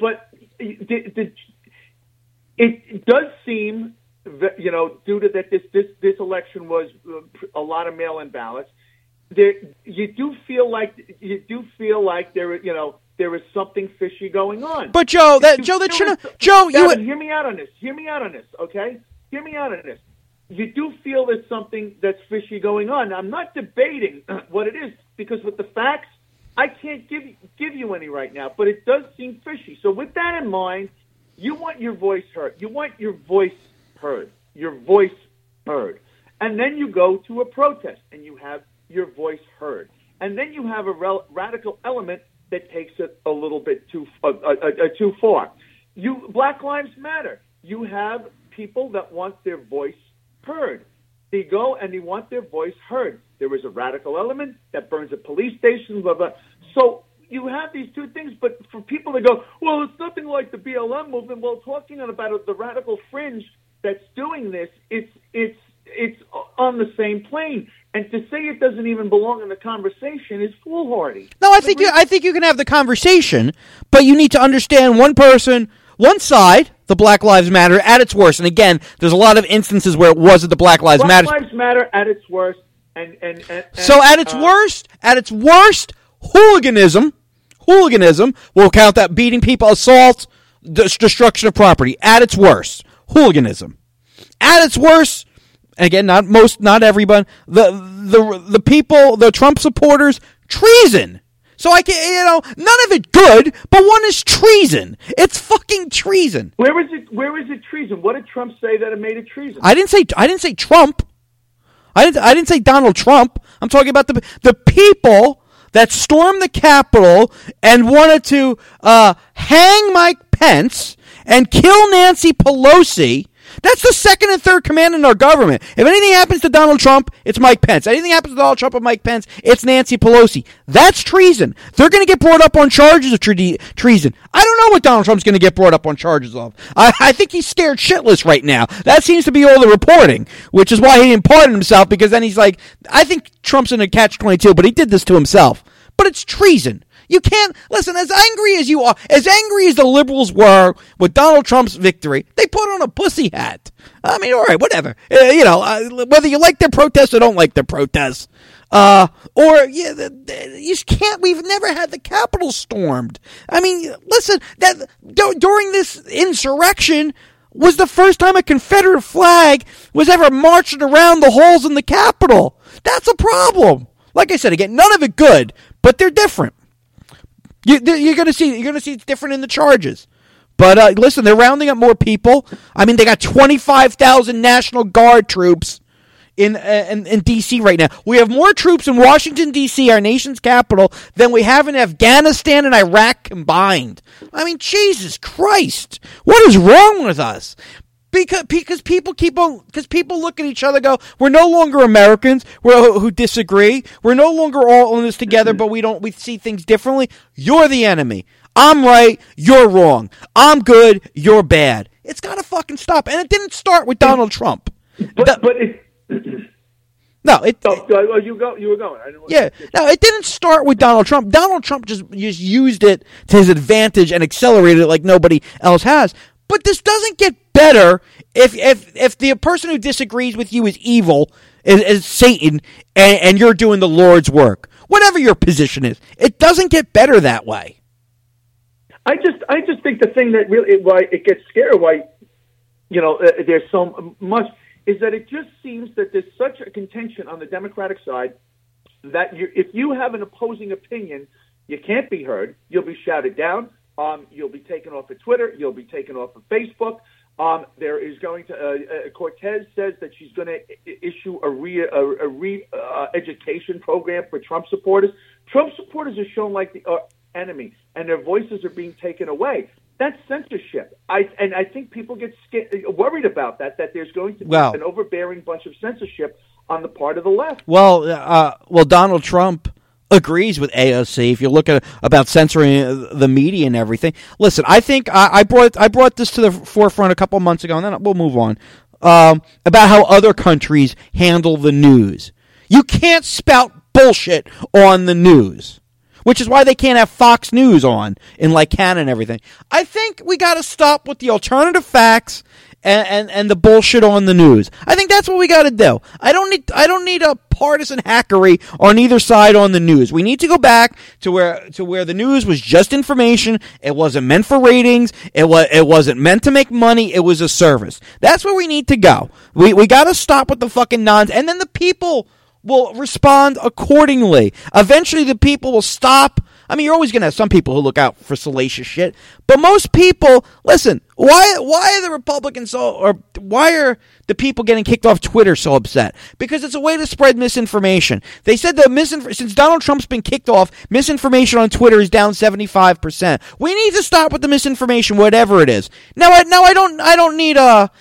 it does seem that, due to that this election was a lot of mail-in ballots. You do feel like there is something fishy going on. But Joe, hear me out on this, okay? Hear me out on this. You do feel there's something that's fishy going on. Now, I'm not debating what it is, because with the facts, I can't give you any right now. But it does seem fishy. So with that in mind, you want your voice heard. You want your voice heard. Your voice heard. And then you go to a protest and you have your voice heard. And then you have a radical element that takes it a little bit too far. Black Lives Matter. You have people that want their voice heard. They go and they want their voice heard. There is a radical element that burns a police station, blah, blah. So you have these two things, but for people to go, well, it's nothing like the BLM movement. Well, talking about the radical fringe that's doing this, it's on the same plane. And to say it doesn't even belong in the conversation is foolhardy. No, I think you can have the conversation, but you need to understand one side, the Black Lives Matter at its worst. And again, there's a lot of instances where it wasn't the Black Lives Matter. Black Lives Matter at its worst, and so at its worst, hooliganism will count that, beating people, assault, destruction of property. At its worst, hooliganism. At its worst. Again, not everyone. The people, the Trump supporters, treason. So I can, none of it good, but one is treason. It's fucking treason. Where is it treason? What did Trump say that it made it treason? I didn't say Trump. I didn't say Donald Trump. I'm talking about the people that stormed the Capitol and wanted to hang Mike Pence and kill Nancy Pelosi. That's the second and third command in our government. If anything happens to Donald Trump, it's Mike Pence. Anything happens to Donald Trump or Mike Pence, it's Nancy Pelosi. That's treason. They're going to get brought up on charges of treason. I don't know what Donald Trump's going to get brought up on charges of. I think he's scared shitless right now. That seems to be all the reporting, which is why he didn't pardon himself, because then he's like, I think Trump's in a catch-22, but he did this to himself. But it's treason. You can't, listen, as angry as you are, as angry as the liberals were with Donald Trump's victory, they put on a pussy hat. I mean, all right, whatever. Whether you like their protests or don't like their protests. You just can't, we've never had the Capitol stormed. I mean, listen, during this insurrection was the first time a Confederate flag was ever marching around the halls in the Capitol. That's a problem. Like I said, again, none of it good, but they're different. You're gonna see it's different in the charges, but listen, they're rounding up more people. I mean, they got 25,000 National Guard troops in D.C. right now. We have more troops in Washington D.C., our nation's capital, than we have in Afghanistan and Iraq combined. I mean, Jesus Christ, what is wrong with us? Because people look at each other and go, we're no longer Americans who disagree. We're no longer all in this together, but we see things differently. You're the enemy. I'm right. You're wrong. I'm good. You're bad. It's got to fucking stop. And it didn't start with Donald Trump. You were going. No, it didn't start with Donald Trump. Donald Trump just used it to his advantage and accelerated it like nobody else has. But this doesn't get better if the person who disagrees with you is evil, is Satan, and you're doing the Lord's work. Whatever your position is, it doesn't get better that way. I just think the thing that really why it gets scary, why there's so much, is that it just seems that there's such a contention on the Democratic side that if you have an opposing opinion, you can't be heard. You'll be shouted down. You'll be taken off of Twitter. You'll be taken off of Facebook. There is going to Cortez says that she's going to issue a education program for Trump supporters. Trump supporters are shown like the enemy, and their voices are being taken away. That's censorship. I think people get worried about that there's going to be an overbearing bunch of censorship on the part of the left. Well, Donald Trump agrees with AOC. If you look at about censoring the media and everything, listen, I think I brought this to the forefront a couple of months ago, and then we'll move on about how other countries handle the news. You can't spout bullshit on the news, which is why they can't have Fox News on in like Canada and everything. I think we got to stop with the alternative facts and the bullshit on the news. I think that's what we got to do. I don't need a partisan hackery on either side on the news. We need to go back to where the news was just information. It wasn't meant for ratings. It wasn't meant to make money. It was a service. That's where we need to go. We got to stop with the fucking nonsense, and then the people will respond accordingly. Eventually, the people will stop. I mean, you're always going to have some people who look out for salacious shit, but most people, listen, why are the Republicans why are the people getting kicked off Twitter so upset? Because it's a way to spread misinformation. They said that since Donald Trump's been kicked off, misinformation on Twitter is down 75%. We need to stop with the misinformation, whatever it is. Now I don't need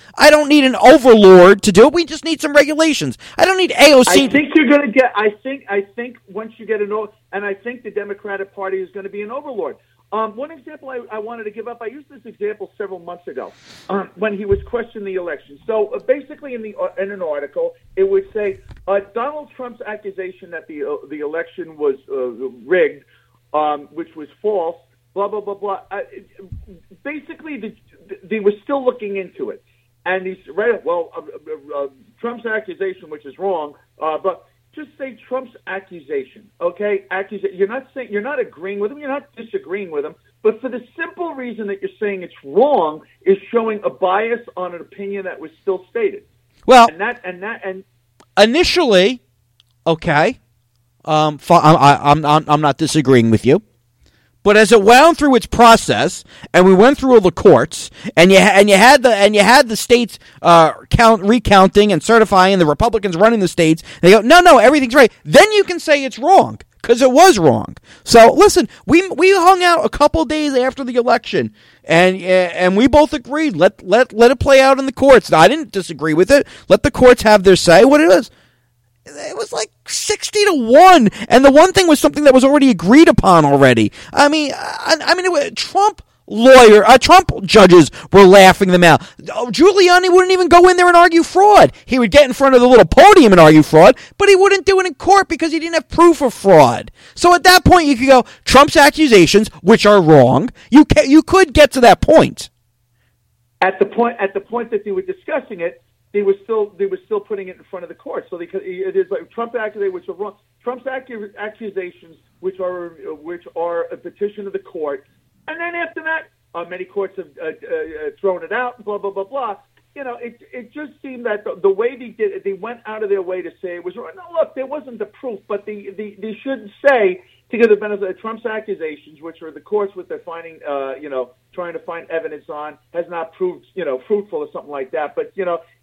an overlord to do it. We just need some regulations. I don't need AOC. I think you're going to get. I think once you get and I think the Democratic Party is going to be an overlord. One example I wanted to give up, I used this example several months ago when he was questioning the election. So basically in an article, it would say Donald Trump's accusation that the election was rigged, which was false, blah, blah, blah, blah. Basically, they were still looking into it. And he's right. Well, Trump's accusation, which is wrong, but just say Trump's accusation, okay? You're not agreeing with him. You're not disagreeing with him. But for the simple reason that you're saying it's wrong is showing a bias on an opinion that was still stated. Well, and initially, okay, I'm not disagreeing with you. But as it wound through its process, and we went through all the courts, and you had the states recounting and certifying, the Republicans running the states. They go, no, everything's right. Then you can say it's wrong because it was wrong. So listen, we hung out a couple days after the election, and we both agreed let it play out in the courts. Now, I didn't disagree with it. Let the courts have their say. What it is. It was like 60-1, and the one thing was something that was already agreed upon already. I mean, Trump judges were laughing them out. Giuliani wouldn't even go in there and argue fraud. He would get in front of the little podium and argue fraud, but he wouldn't do it in court because he didn't have proof of fraud. So at that point, you could go, Trump's accusations, which are wrong, you could get to that point. At the point that they were discussing it, they were still putting it in front of the court. So it is like Trump accusations which are wrong. Trump's accusations, which are a petition of the court, and then after that, many courts have thrown it out. Blah blah blah blah. You know, it just seemed that the way they did it, they went out of their way to say it was wrong. Now look, there wasn't the proof, but they should say, to give the benefit of Trump's accusations, which are the courts with their finding, trying to find evidence on, has not proved, fruitful or something like that. But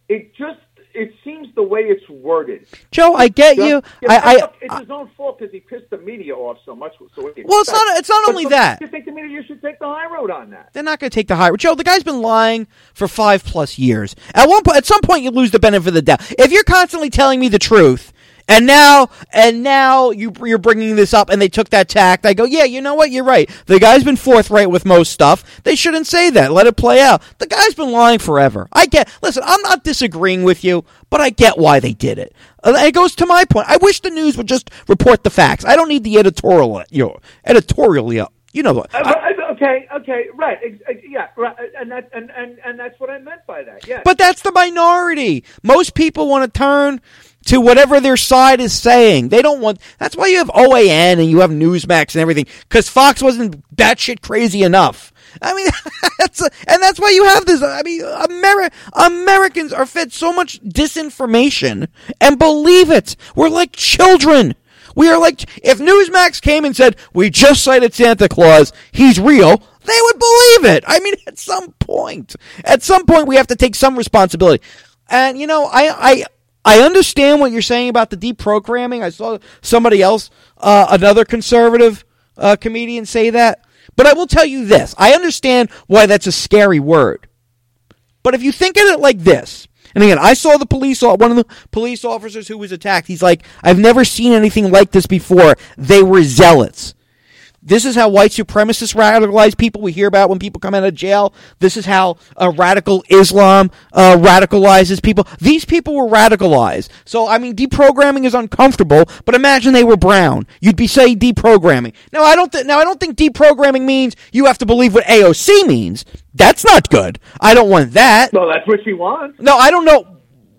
it seems the way it's worded. Joe, I get you. It's his own fault because he pissed the media off so much. It's not only that. You think the media should take the high road on that? They're not going to take the high road. Joe, the guy's been lying for 5+ years. At some point, you lose the benefit of the doubt. If you're constantly telling me the truth, and now you're bringing this up, and they took that tact. I go, yeah, you know what? You're right. The guy's been forthright with most stuff. They shouldn't say that. Let it play out. The guy's been lying forever. Listen, I'm not disagreeing with you, but I get why they did it. It goes to my point. I wish the news would just report the facts. I don't need the editorial. You know what? Okay, right, yeah, right, and that's what I meant by that. Yeah, but that's the minority. Most people want to turn to whatever their side is saying. They don't want. That's why you have OAN and you have Newsmax and everything, because Fox wasn't batshit crazy enough. I mean, that's why you have this. I mean, Americans are fed so much disinformation and believe it. We're like children. We are like, if Newsmax came and said, we just cited Santa Claus, he's real, they would believe it. I mean, at some point we have to take some responsibility. And, I understand what you're saying about the deprogramming. I saw somebody else, another conservative comedian say that. But I will tell you this. I understand why that's a scary word. But if you think of it like this, and again, I saw one of the police officers who was attacked. He's like, I've never seen anything like this before. They were zealots. This is how white supremacists radicalize people. We hear about when people come out of jail. This is how radical Islam radicalizes people. These people were radicalized. So, I mean, deprogramming is uncomfortable, but imagine they were brown. You'd be saying deprogramming. Now, I don't think deprogramming means you have to believe what AOC means. That's not good. I don't want that. Well, that's what she wants. No, I don't know.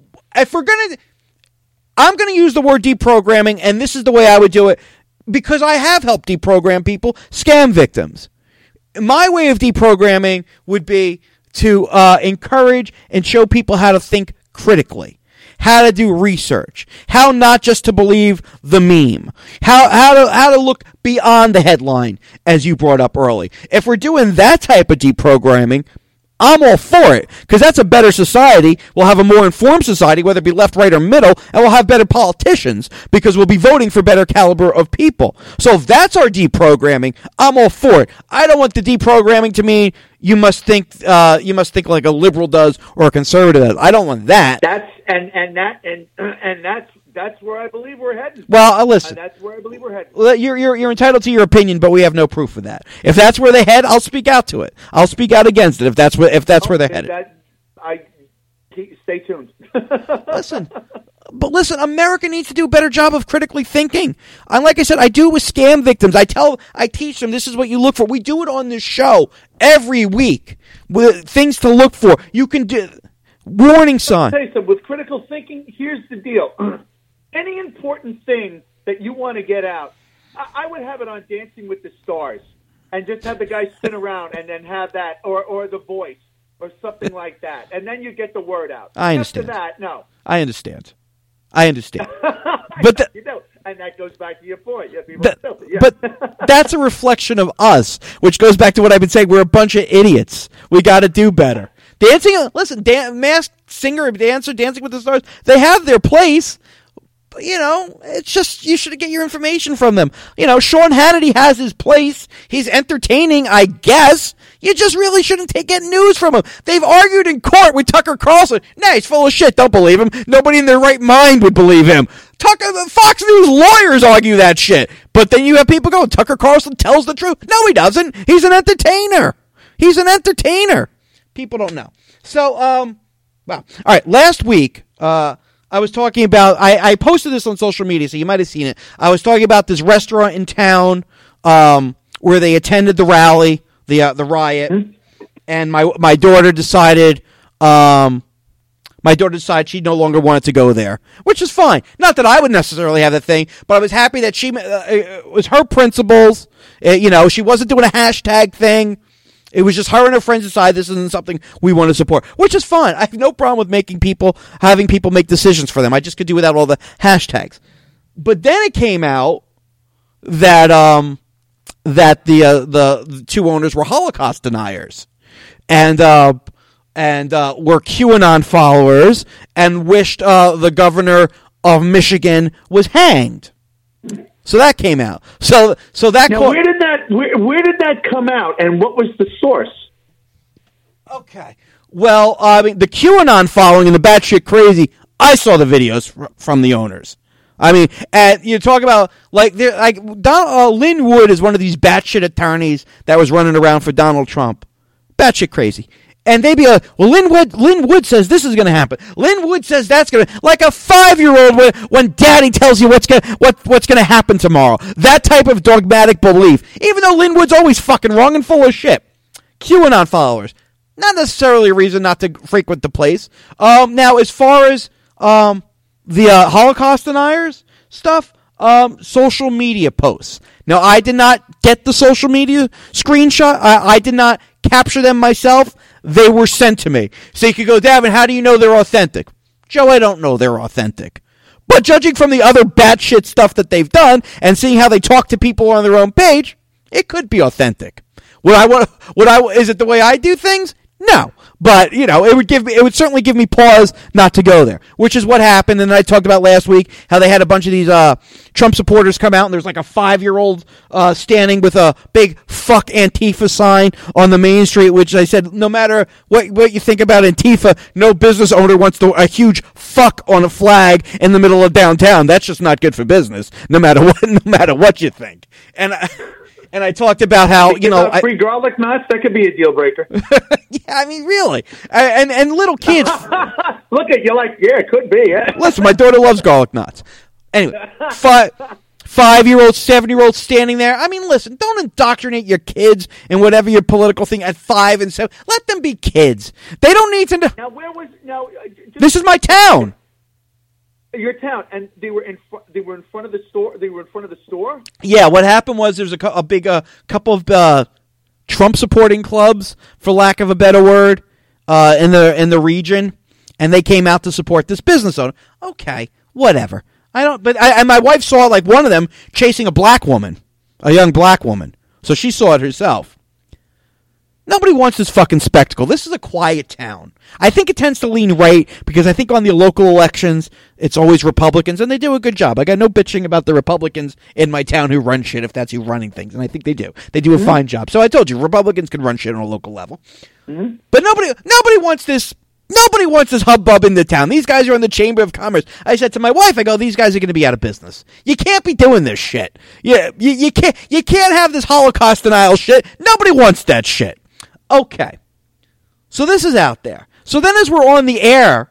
I'm going to use the word deprogramming, and this is the way I would do it. Because I have helped deprogram people, scam victims. My way of deprogramming would be to encourage and show people how to think critically, how to do research, how not just to believe the meme, how to look beyond the headline, as you brought up early. If we're doing that type of deprogramming, I'm all for it, because that's a better society. We'll have a more informed society, whether it be left, right, or middle, and we'll have better politicians, because we'll be voting for better caliber of people. So if that's our deprogramming, I'm all for it. I don't want the deprogramming to mean you must think like a liberal does or a conservative does. I don't want that. That's where I believe we're headed. Well, listen. That's where I believe we're headed. You're entitled to your opinion, but we have no proof of that. If that's where they head, I'll speak out to it. I'll speak out against it if that's where they're headed. Stay tuned. Listen, America needs to do a better job of critically thinking. And like I said, I do it with scam victims. I teach them this is what you look for. We do it on this show every week with things to look for. You can do warning sign. I'll tell you something. With critical thinking, here's the deal. Any important thing that you want to get out, I would have it on Dancing with the Stars and just have the guy spin around and then have that, or The Voice or something like that. And then you get the word out. I understand. After that, no. I understand. But you know, And that goes back to your point. Yeah, people are filthy. Yeah. But that's a reflection of us, which goes back to what I've been saying. We're a bunch of idiots. We got to do better. Masked Singer, dancer, Dancing with the Stars, they have their place. But, it's just you should get your information from them. Sean Hannity has his place. He's entertaining, I guess. You just really shouldn't get news from him. They've argued in court with Tucker Carlson. Nah, he's full of shit. Don't believe him. Nobody in their right mind would believe him. Fox News lawyers argue that shit. But then you have people going, Tucker Carlson tells the truth. No, he doesn't. He's an entertainer. People don't know. So, wow. All right, last week, I was talking about, I posted this on social media, so you might have seen it. I was talking about this restaurant in town where they attended the rally, the riot, and my daughter decided she no longer wanted to go there, which is fine. Not that I would necessarily have the thing, but I was happy that it was her principles. She wasn't doing a hashtag thing. It was just her and her friends decide this isn't something we want to support, which is fine. I have no problem with having people make decisions for them. I just could do without all the hashtags. But then it came out that the two owners were Holocaust deniers and were QAnon followers and wished the governor of Michigan was hanged. So that came out. So that. Now, where did that come out, and what was the source? Okay. Well, the QAnon following and the batshit crazy. I saw the videos from the owners. And you talk about Lynn Wood is one of these batshit attorneys that was running around for Donald Trump. Batshit crazy. And they'd be like, well, Lynn Wood says this is going to happen. Lynn Wood says that's going to, like a 5-year-old when daddy tells you what's going to happen tomorrow. That type of dogmatic belief. Even though Lynn Wood's always fucking wrong and full of shit. QAnon followers. Not necessarily a reason not to frequent the place. Now, as far as the Holocaust deniers stuff, social media posts. Now, I did not get the social media screenshot. I did not capture them myself. They were sent to me. So you could go, Davin, how do you know they're authentic? Joe, I don't know they're authentic. But judging from the other batshit stuff that they've done and seeing how they talk to people on their own page, it could be authentic. Is it the way I do things? No. But, it would certainly give me pause not to go there, which is what happened. And I talked about last week how they had a bunch of these Trump supporters come out, and there's like a 5-year-old standing with a big fuck Antifa sign on the main street, which I said, no matter what you think about Antifa, no business owner wants a huge fuck on a flag in the middle of downtown. That's just not good for business, no matter what you think. And I talked about how, free garlic knots, that could be a deal breaker. Yeah, really. And little kids. Look at you it could be, yeah. Listen, my daughter loves garlic knots. Anyway, 5-year-old, 7-year-old standing there. Listen, don't indoctrinate your kids in whatever your political thing at 5 and 7. Let them be kids. They don't need to know. This is my town. Your town, and they were in front of the store. They were in front of the store. Yeah, what happened was there's a big couple of Trump supporting clubs, for lack of a better word, in the region, and they came out to support this business owner. Okay, whatever. And my wife saw one of them chasing a young black woman, so she saw it herself. Nobody wants this fucking spectacle. This is a quiet town. I think it tends to lean right because I think on the local elections, it's always Republicans, and they do a good job. I got no bitching about the Republicans in my town who run shit, if that's who running things, and I think they do. They do a fine job. So I told you, Republicans can run shit on a local level. Mm-hmm. But nobody wants this. Nobody wants this hubbub in the town. These guys are in the Chamber of Commerce. I said to my wife, these guys are going to be out of business. You can't be doing this shit. You can't have this Holocaust denial shit. Nobody wants that shit. Okay, so this is out there. So then as we're on the air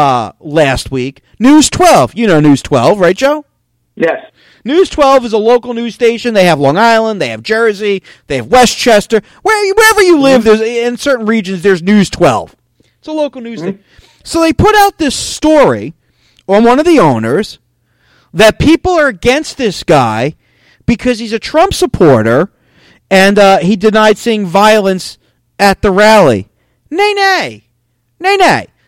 last week, News 12. You know News 12, right, Joe? Yes. News 12 is a local news station. They have Long Island, they have Jersey, they have Westchester. Wherever you live, there's in certain regions, there's News 12. It's a local news station. So they put out this story on one of the owners that people are against this guy because he's a Trump supporter and he denied seeing violence at the rally. Nay.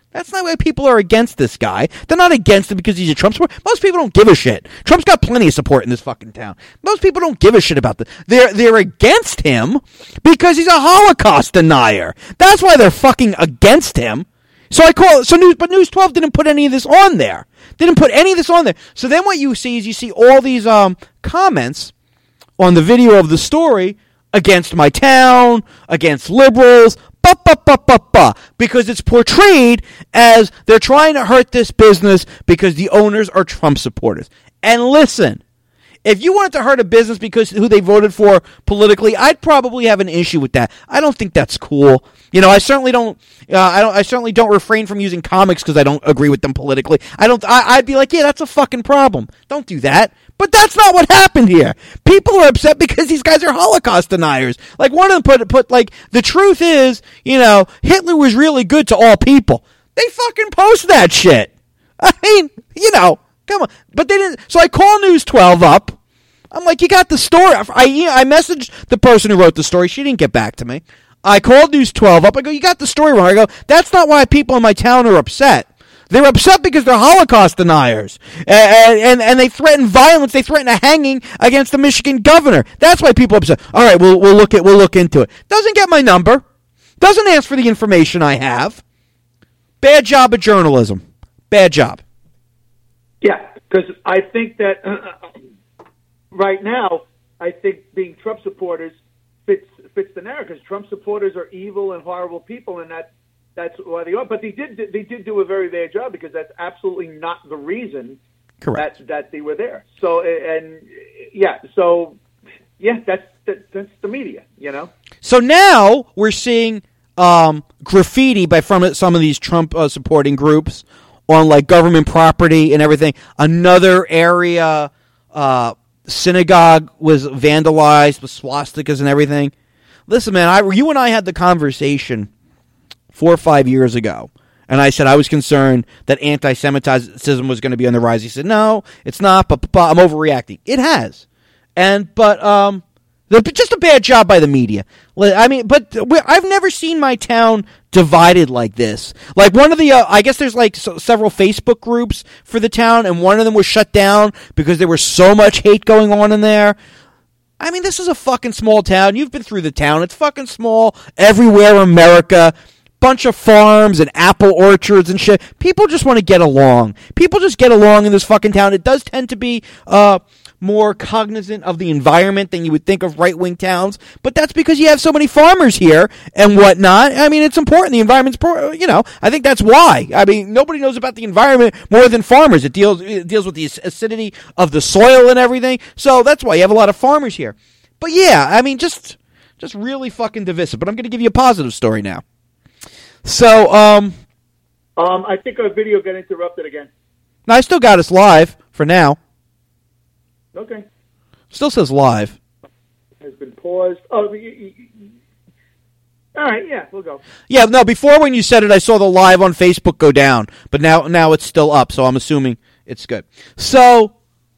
That's not why people are against this guy. They're not against him because he's a Trump supporter. Most people don't give a shit. Trump's got plenty of support in this fucking town. Most people don't give a shit about this. They're against him because he's a Holocaust denier. That's why they're fucking against him. But News 12 didn't put any of this on there. So then what you see is all these comments on the video of the story against my town, against liberals, because it's portrayed as they're trying to hurt this business because the owners are Trump supporters. And listen, if you wanted to hurt a business because who they voted for politically, I'd probably have an issue with that. I don't think that's cool. I certainly don't. I certainly don't refrain from using comics because I don't agree with them politically. I'd be like, yeah, that's a fucking problem. Don't do that. But that's not what happened here. People are upset because these guys are Holocaust deniers. Like one of them put like the truth is, Hitler was really good to all people. They fucking post that shit. I mean, come on. But they didn't. So I call News 12 up. I'm like, you got the story. I messaged the person who wrote the story. She didn't get back to me. I called News 12 up. I go, you got the story wrong. I go, that's not why people in my town are upset. They're upset because they're Holocaust deniers. And they threaten violence. They threaten a hanging against the Michigan governor. That's why people are upset. All right, we'll look into it. Doesn't get my number. Doesn't ask for the information I have. Bad job of journalism. Bad job. Yeah, because I think that right now, I think being Trump supporters fits the narrative. Because Trump supporters are evil and horrible people, and that's why they are. But they did do a very bad job because that's absolutely not the reason. Correct. That they were there. So that's the media. So now we're seeing graffiti from some of these Trump supporting groups on like government property and everything. Another area synagogue was vandalized with swastikas and everything. Listen, man, you and I had the conversation 4 or 5 years ago, and I said I was concerned that anti-Semitism was going to be on the rise. He said, no, it's not, but I'm overreacting. It has. But just a bad job by the media. I mean, but I've never seen my town divided like this. Like one of the, I guess there's like several Facebook groups for the town, and one of them was shut down because there was so much hate going on in there. I mean, this is a fucking small town. You've been through the town. It's fucking small everywhere in America. Bunch of farms and apple orchards and shit. People just want to get along. People just get along in this fucking town. It does tend to be more cognizant of the environment than you would think of right-wing towns, but that's because you have so many farmers here and whatnot. I mean, it's important. The environment's, I think that's why. I mean, nobody knows about the environment more than farmers. It deals with the acidity of the soil and everything, so that's why you have a lot of farmers here. But yeah, I mean, just really fucking divisive. But I'm going to give you a positive story now. So, I think our video got interrupted again. No, I still got us live for now. Okay. Still says live. Has been paused. Oh, all right. Yeah, we'll go. Yeah, no. Before when you said it, I saw the live on Facebook go down, but now it's still up. So I'm assuming it's good. So,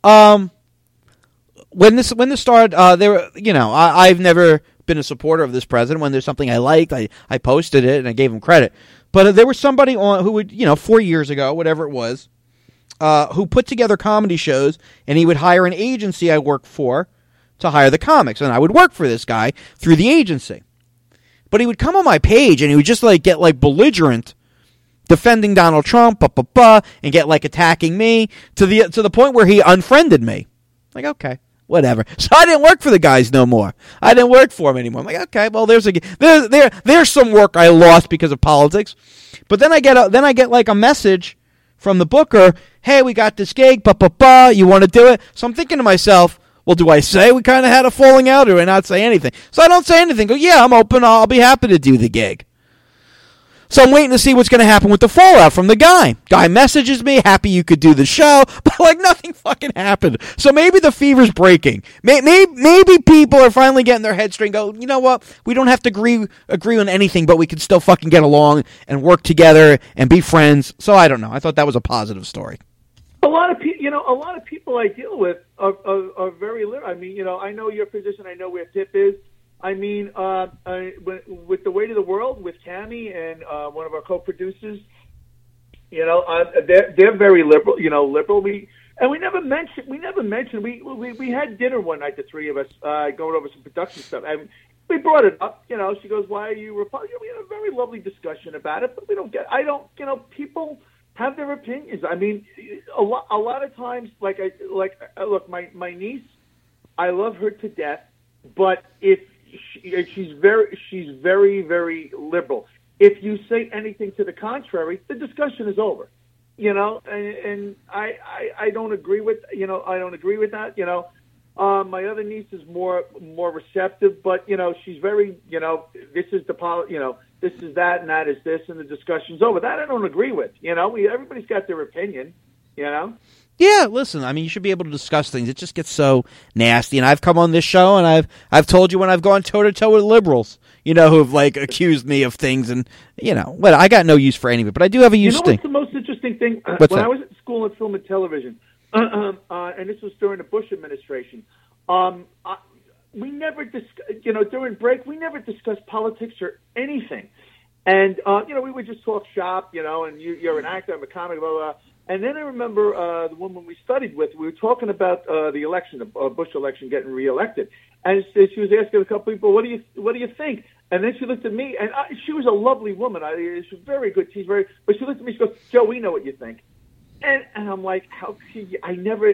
when this started, I've never been a supporter of this president. When there's something I liked, I posted it and I gave him credit. But there was somebody on who would, 4 years ago, whatever it was, who put together comedy shows, and he would hire an agency I worked for to hire the comics, and I would work for this guy through the agency. But he would come on my page, and he would just get belligerent, defending Donald Trump, and get attacking me to the point where he unfriended me. Like, okay, whatever. So I didn't work for the guys no more. I didn't work for him anymore. I'm like, okay, well, there's some work I lost because of politics. But then I get a message from the booker, hey, we got this gig, you want to do it? So I'm thinking to myself, well, do I say we kind of had a falling out, or do I not say anything? So I don't say anything. Go, yeah, I'm open. I'll be happy to do the gig. So I'm waiting to see what's going to happen with the fallout from the guy. Guy messages me, happy you could do the show, but nothing fucking happened. So maybe the fever's breaking. Maybe people are finally getting their head straight and go, you know what? We don't have to agree on anything, but we can still fucking get along and work together and be friends. So I don't know. I thought that was a positive story. A lot of people I deal with are very liberal. I mean, I know your position. I know where Tip is. I mean, with The Weight of the World, with Tammy and one of our co-producers, They're very liberal. Liberal. We never mentioned. We had dinner one night, the three of us, going over some production stuff. And we brought it up. She goes, "Why are you Republican?" We had a very lovely discussion about it, but people have their opinions. I mean, a lot of times, look, my niece, I love her to death, but she's very, very liberal. If you say anything to the contrary, the discussion is over. And I don't agree with that. My other niece is more receptive, but she's very this is this is that and that is this, and the discussion's over. That I don't agree with. Everybody's got their opinion. Yeah, listen, I mean, you should be able to discuss things. It just gets so nasty. And I've come on this show, and I've told you when I've gone toe-to-toe with liberals, who've, accused me of things. And, well, I got no use for any of it, but I do have a use thing. What's the most interesting thing? What's when that? I was at school in film and television, and this was during the Bush administration, we never during break, we never discussed politics or anything. And, we would just talk shop, and you're an actor, I'm a comic, blah, blah, blah. And then I remember the woman we studied with, we were talking about the election, the Bush election getting reelected. And she was asking a couple people, what do you think? And then she looked at me, and she was a lovely woman. She was very good. But she looked at me, she goes, "Joe, we know what you think." And I'm like, how could you?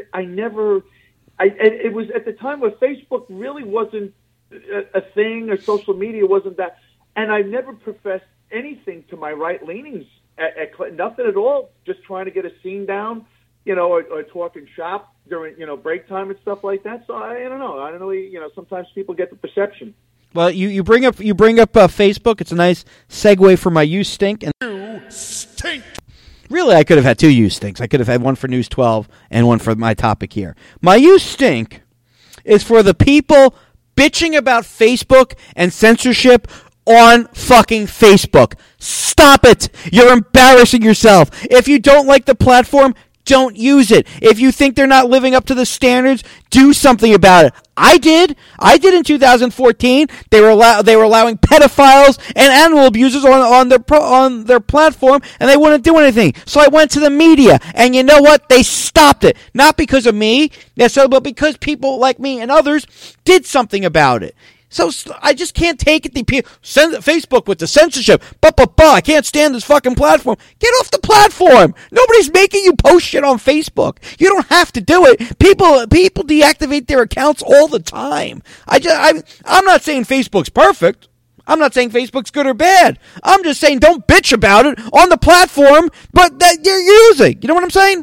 It was at the time where Facebook really wasn't a thing, or social media wasn't that. And I never professed anything to my right leanings. Nothing at all, just trying to get a scene down, or talking shop during, break time and stuff like that. So I don't know. Sometimes people get the perception. Well, you bring up Facebook. It's a nice segue for my You Stink. And You stink. Really, I could have had two You Stinks. I could have had one for News 12 and one for my topic here. My You Stink is for the people bitching about Facebook and censorship on fucking Facebook. Stop it. You're embarrassing yourself. If you don't like the platform, don't use it. If you think they're not living up to the standards, do something about it. I did in 2014. They were allowing pedophiles and animal abusers on their platform, and they wouldn't do anything. So I went to the media, and you know what? They stopped it. Not because of me, but because people like me and others did something about it. So I just can't take it. Facebook with the censorship. I can't stand this fucking platform. Get off the platform. Nobody's making you post shit on Facebook. You don't have to do it. People deactivate their accounts all the time. I'm not saying Facebook's perfect. I'm not saying Facebook's good or bad. I'm just saying don't bitch about it on the platform, but that you're using. You know what I'm saying?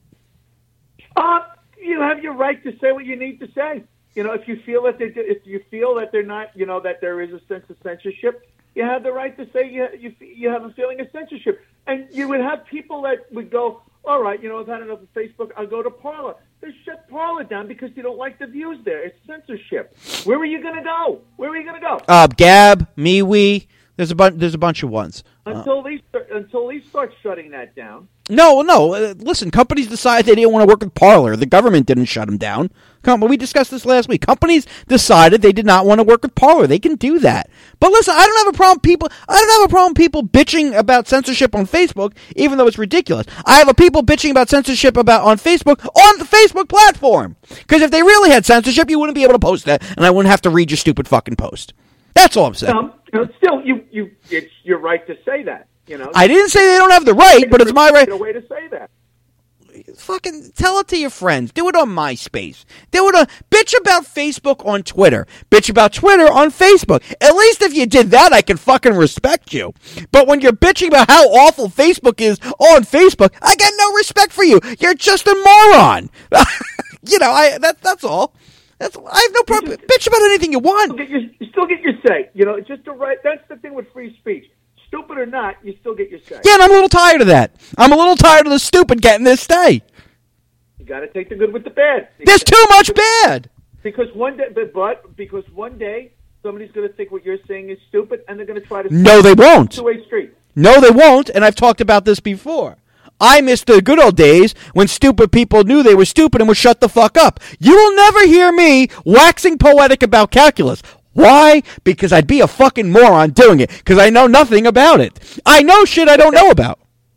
You have your right to say what you need to say. If you feel that they're not, that there is a sense of censorship, you have the right to say you have a feeling of censorship. And you would have people that would go, all right, I've had enough of Facebook, I'll go to Parler. They shut Parler down because you don't like the views there. It's censorship. Where are you going to go? Gab, MeWe. There's a bunch of ones. Until they start shutting that down. No. Listen, companies decide they didn't want to work with Parler. The government didn't shut them down. We discussed this last week. Companies decided they did not want to work with Parler. They can do that. But listen, I don't have a problem people bitching about censorship on Facebook, even though it's ridiculous. I have people bitching about censorship on Facebook on the Facebook platform. Because if they really had censorship, you wouldn't be able to post that, and I wouldn't have to read your stupid fucking post. That's all I'm saying. Still, it's your right to say that. I didn't say they don't have the right, but it's my right. A way to say that. Fucking tell it to your friends. Do it on MySpace. Bitch about Facebook on Twitter. Bitch about Twitter on Facebook. At least if you did that, I can fucking respect you. But when you're bitching about how awful Facebook is on Facebook, I got no respect for you. You're just a moron. That's all. I have no problem. Bitch about anything you want. You still get your say. Just the right. That's the thing with free speech. Stupid or not, you still get your say. Yeah, and I'm a little tired of that. I'm a little tired of the stupid getting this say. You got to take the good with the bad. There's too much bad. Because one day somebody's going to think what you're saying is stupid, and they're going to try to. No, they won't. Two-way street. No, they won't. And I've talked about this before. I miss the good old days when stupid people knew they were stupid and would shut the fuck up. You will never hear me waxing poetic about calculus. Why? Because I'd be a fucking moron doing it. Because I know nothing about it. I know shit I don't know about.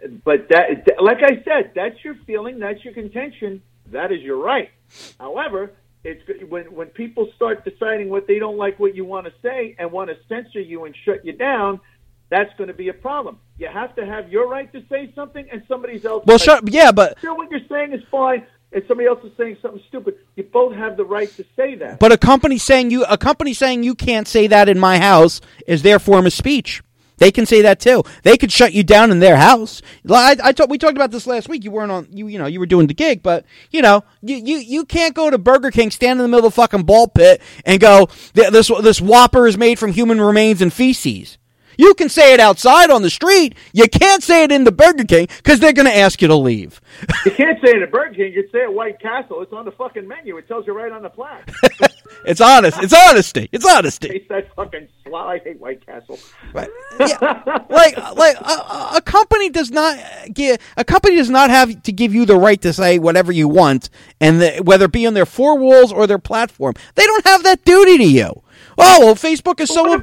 but that, like I said, that's your feeling, that's your contention, that is your right. However, it's when people start deciding what they don't like, what you want to say, and want to censor you and shut you down, that's going to be a problem. You have to have your right to say something, and somebody else. Well, but sure, what you're saying is fine. And somebody else is saying something stupid. You both have the right to say that. But a company saying you can't say that in my house is their form of speech. They can say that too. They could shut you down in their house. We talked about this last week. You weren't on. You were doing the gig, but you can't go to Burger King, stand in the middle of the fucking ball pit, and go, this Whopper is made from human remains and feces. You can say it outside on the street. You can't say it in the Burger King because they're going to ask you to leave. You can't say it at Burger King. You can say it at White Castle. It's on the fucking menu. It tells you right on the plaque. It's honest. It's honesty. It's honesty. Taste that fucking slop. I hate White Castle. Right. Yeah. like a company does not have to give you the right to say whatever you want, and whether it be on their four walls or their platform. They don't have that duty to you. Oh well, Facebook is so.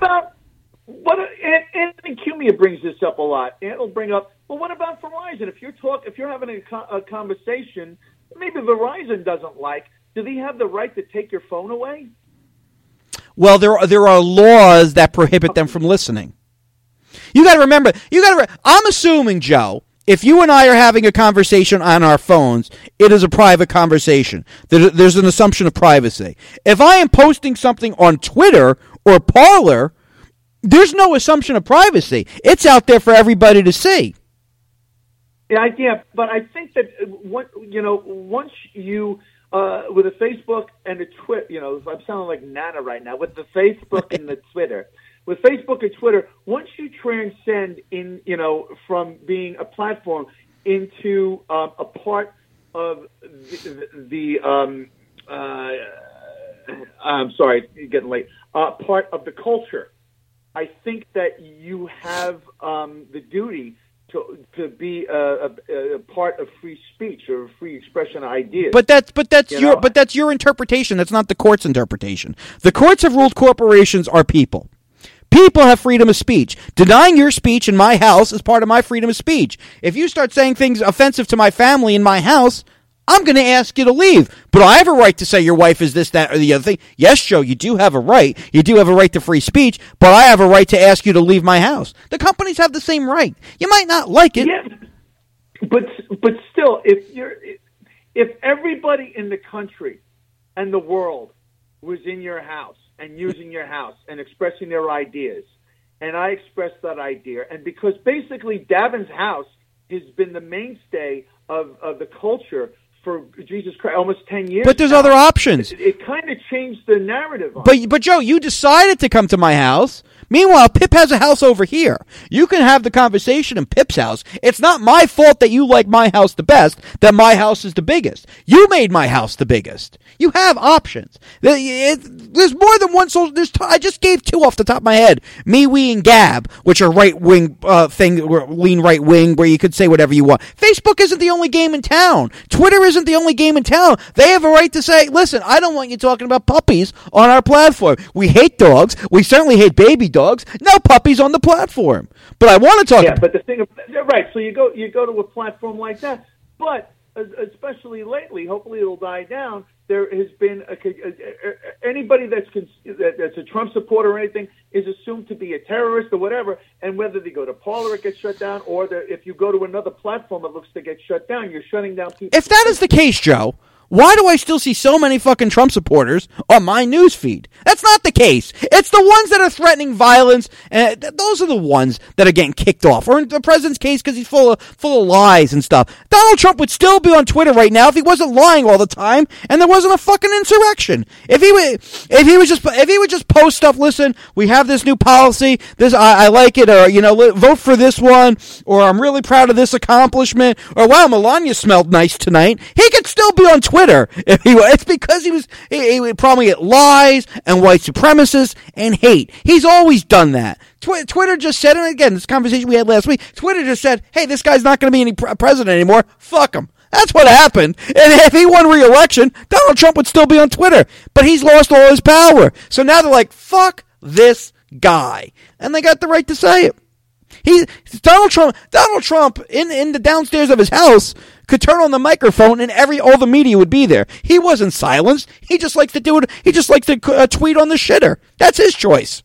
Anthony Cumia brings this up a lot. And it'll bring up, well, what about Verizon? If you're having a conversation, maybe Verizon doesn't like. Do they have the right to take your phone away? Well, there are laws that prohibit them from listening. You got to remember. I'm assuming, Joe, if you and I are having a conversation on our phones, it is a private conversation. There's an assumption of privacy. If I am posting something on Twitter or Parler, there's no assumption of privacy. It's out there for everybody to see. Yeah, but I think that once you with a Facebook and a Twitter, I'm sounding like Nana right now. With the Facebook and the Twitter, with Facebook and Twitter, once you transcend from being a platform into a part of I'm sorry, it's getting late. Part of the culture. I think that you have the duty to be a part of free speech or free expression of ideas. But that's your interpretation. That's not the court's interpretation. The courts have ruled corporations are people. People have freedom of speech. Denying your speech in my house is part of my freedom of speech. If you start saying things offensive to my family in my house, I'm going to ask you to leave. But I have a right to say your wife is this, that, or the other thing. Yes, Joe, you do have a right. You do have a right to free speech, but I have a right to ask you to leave my house. The companies have the same right. You might not like it. Yeah, but still, if everybody in the country and the world was in your house and using your house and expressing their ideas, and I expressed that idea, and because basically Davin's house has been the mainstay of the culture for Jesus Christ, almost 10 years. But there's other options. It kind of changed the narrative. But Joe, you decided to come to my house. Meanwhile, Pip has a house over here. You can have the conversation in Pip's house. It's not my fault that you like my house the best, that my house is the biggest. You made my house the biggest. You have options. There's more than one social. I just gave two off the top of my head. Me, we, and Gab, which are right-wing lean right-wing, where you could say whatever you want. Facebook isn't the only game in town. Twitter isn't the only game in town. They have a right to say, listen, I don't want you talking about puppies on our platform. We hate dogs. We certainly hate baby dogs. No puppies on the platform. But I want to talk. Yeah, but the thing, right? So you go to a platform like that, but especially lately, hopefully it'll die down. There has been anybody that's a Trump supporter or anything is assumed to be a terrorist or whatever, and whether they go to Parler, it gets shut down, or if you go to another platform, it looks to get shut down. You're shutting down people. If that is the case, Joe, why do I still see so many fucking Trump supporters on my news feed? That's not the case. It's the ones that are threatening violence, and those are the ones that are getting kicked off. Or in the president's case, because he's full of lies and stuff. Donald Trump would still be on Twitter right now if he wasn't lying all the time, and there wasn't a fucking insurrection. If he would just post stuff. Listen, we have this new policy. I like it, or vote for this one, or I'm really proud of this accomplishment, or wow, Melania smelled nice tonight. He could still be on Twitter. It's because he would probably get lies and white supremacists and hate. He's always done that. Twitter just said, and again, this conversation we had last week, Twitter just said, hey, this guy's not going to be any president anymore. Fuck him. That's what happened. And if he won re-election, Donald Trump would still be on Twitter. But he's lost all his power. So now they're like, fuck this guy. And they got the right to say it. Donald Trump in the downstairs of his house could turn on the microphone and all the media would be there. He wasn't silenced. He just likes to do it. He just likes to tweet on the shitter. That's his choice.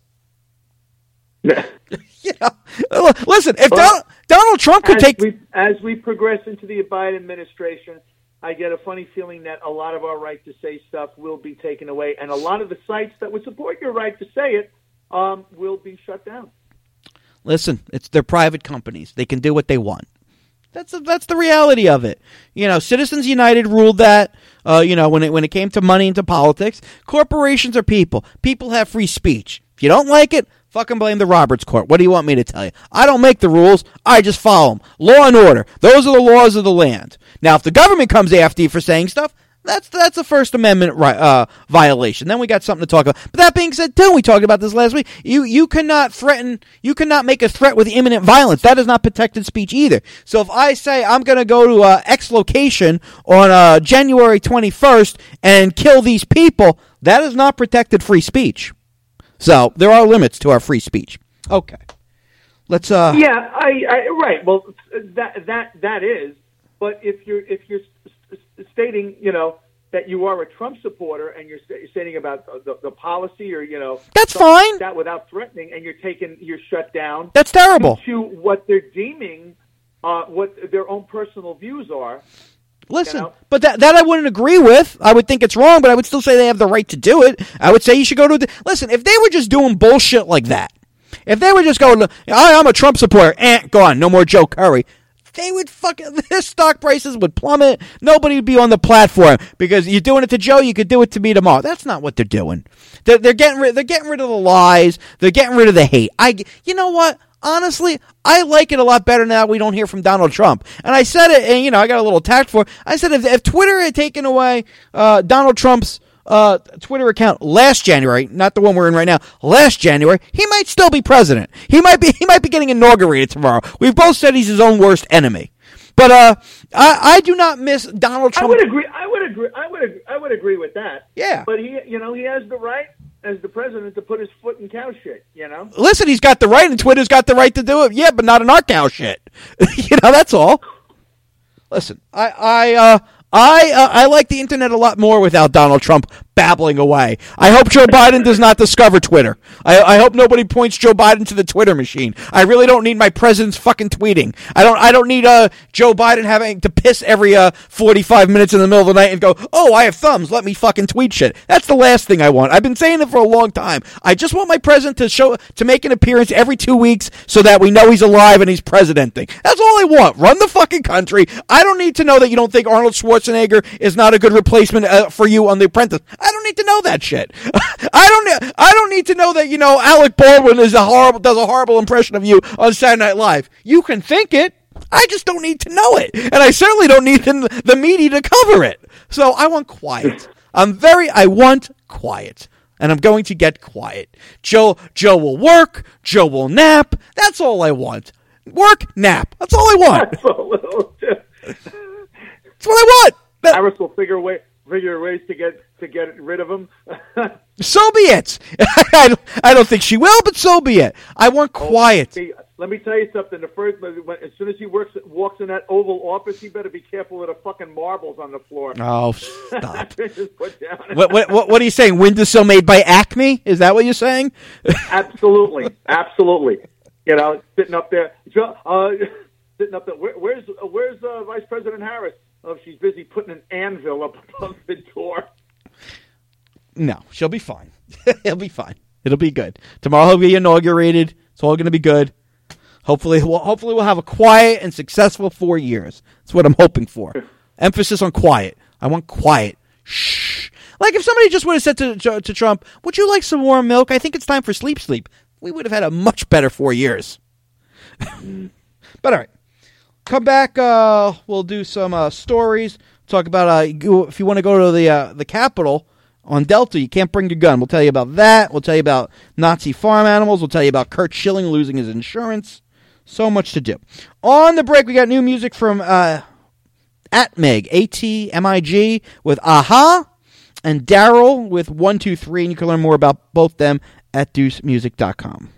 Listen, if Donald Trump could as we progress into the Biden administration, I get a funny feeling that a lot of our right to say stuff will be taken away, and a lot of the sites that would support your right to say it will be shut down. Listen, they're private companies. They can do what they want. That's the reality of it. Citizens United ruled that. When it came to money and to politics, corporations are people. People have free speech. If you don't like it, fucking blame the Roberts Court. What do you want me to tell you? I don't make the rules. I just follow them. Law and order. Those are the laws of the land. Now, if the government comes after you for saying stuff, that's a First Amendment violation. Then we got something to talk about. But that being said, too, we talked about this last week. You cannot make a threat with imminent violence. That is not protected speech either. So if I say I'm going to go to X location on January 21st and kill these people, that is not protected free speech. So there are limits to our free speech. Okay, let's. Yeah, right. Well, that is. But if you're stating, that you are a Trump supporter and you're stating about the policy or that's fine. Like that without threatening, and you're shut down. That's terrible. To what they're deeming, what their own personal views are. Listen, but that I wouldn't agree with. I would think it's wrong, but I would still say they have the right to do it. I would say you should go to listen, if they were just doing bullshit like that, if they were just going, I'm a Trump supporter, gone, no more Joe Curry, they would their stock prices would plummet. Nobody would be on the platform because you're doing it to Joe, you could do it to me tomorrow. That's not what they're doing. They're getting rid of the lies. They're getting rid of the hate. You know what? Honestly, I like it a lot better now we don't hear from Donald Trump. And I said it, and I got a little tact for it. I said if Twitter had taken away Donald Trump's Twitter account last January, not the one we're in right now, last January, he might still be president. He might be getting inaugurated tomorrow. We've both said he's his own worst enemy. But I do not miss Donald Trump. I would agree with that. Yeah. But he has the right as the president to put his foot in cow shit, Listen, he's got the right, and Twitter's got the right to do it. Yeah, but not in our cow shit. That's all. Listen, I like the internet a lot more without Donald Trump babbling away. I hope Joe Biden does not discover Twitter. I hope nobody points Joe Biden to the Twitter machine. I really don't need my president's fucking tweeting. I don't need Joe Biden having to piss every 45 minutes in the middle of the night and go, oh, I have thumbs, let me fucking tweet shit. That's the last thing I want. I've been saying it for a long time. I just want my president to make an appearance every 2 weeks so that we know he's alive and he's presidenting. That's all I want. Run the fucking country. I don't need to know that you don't think Arnold Schwarzenegger is not a good replacement for you on The Apprentice. I don't need to know that shit. I don't need to know that Alec Baldwin does a horrible impression of you on Saturday Night Live. You can think it. I just don't need to know it, and I certainly don't need the media to cover it. So I want quiet. I want quiet, and I'm going to get quiet. Joe will work. Joe will nap. That's all I want. Work, nap. That's all I want. That's what I want. Harris will figure ways to get rid of him. So be it. I don't think she will, but so be it. I want quiet. See, let me tell you something. As soon as he walks in that Oval Office, he better be careful of the fucking marbles on the floor. Oh, stop! Just put down. What are you saying? Windowsill made by Acme? Is that what you're saying? Absolutely. Sitting up there. Sitting up there. Where's Vice President Harris? Oh, she's busy putting an anvil up above the door. No, she'll be fine. He'll be fine. It'll be good. Tomorrow he'll be inaugurated. It's all going to be good. Hopefully we'll have a quiet and successful 4 years. That's what I'm hoping for. Emphasis on quiet. I want quiet. Shh. Like if somebody just would have said to Trump, would you like some warm milk? I think it's time for sleep. We would have had a much better 4 years. But all right. Come back. We'll do some stories. Talk about if you want to go to the Capitol on Delta, you can't bring your gun. We'll tell you about that. We'll tell you about Nazi farm animals. We'll tell you about Kurt Schilling losing his insurance. So much to do. On the break, we got new music from Atmig, ATMIG with Aha, and Daryl with 123, and you can learn more about both them at deucemusic.com.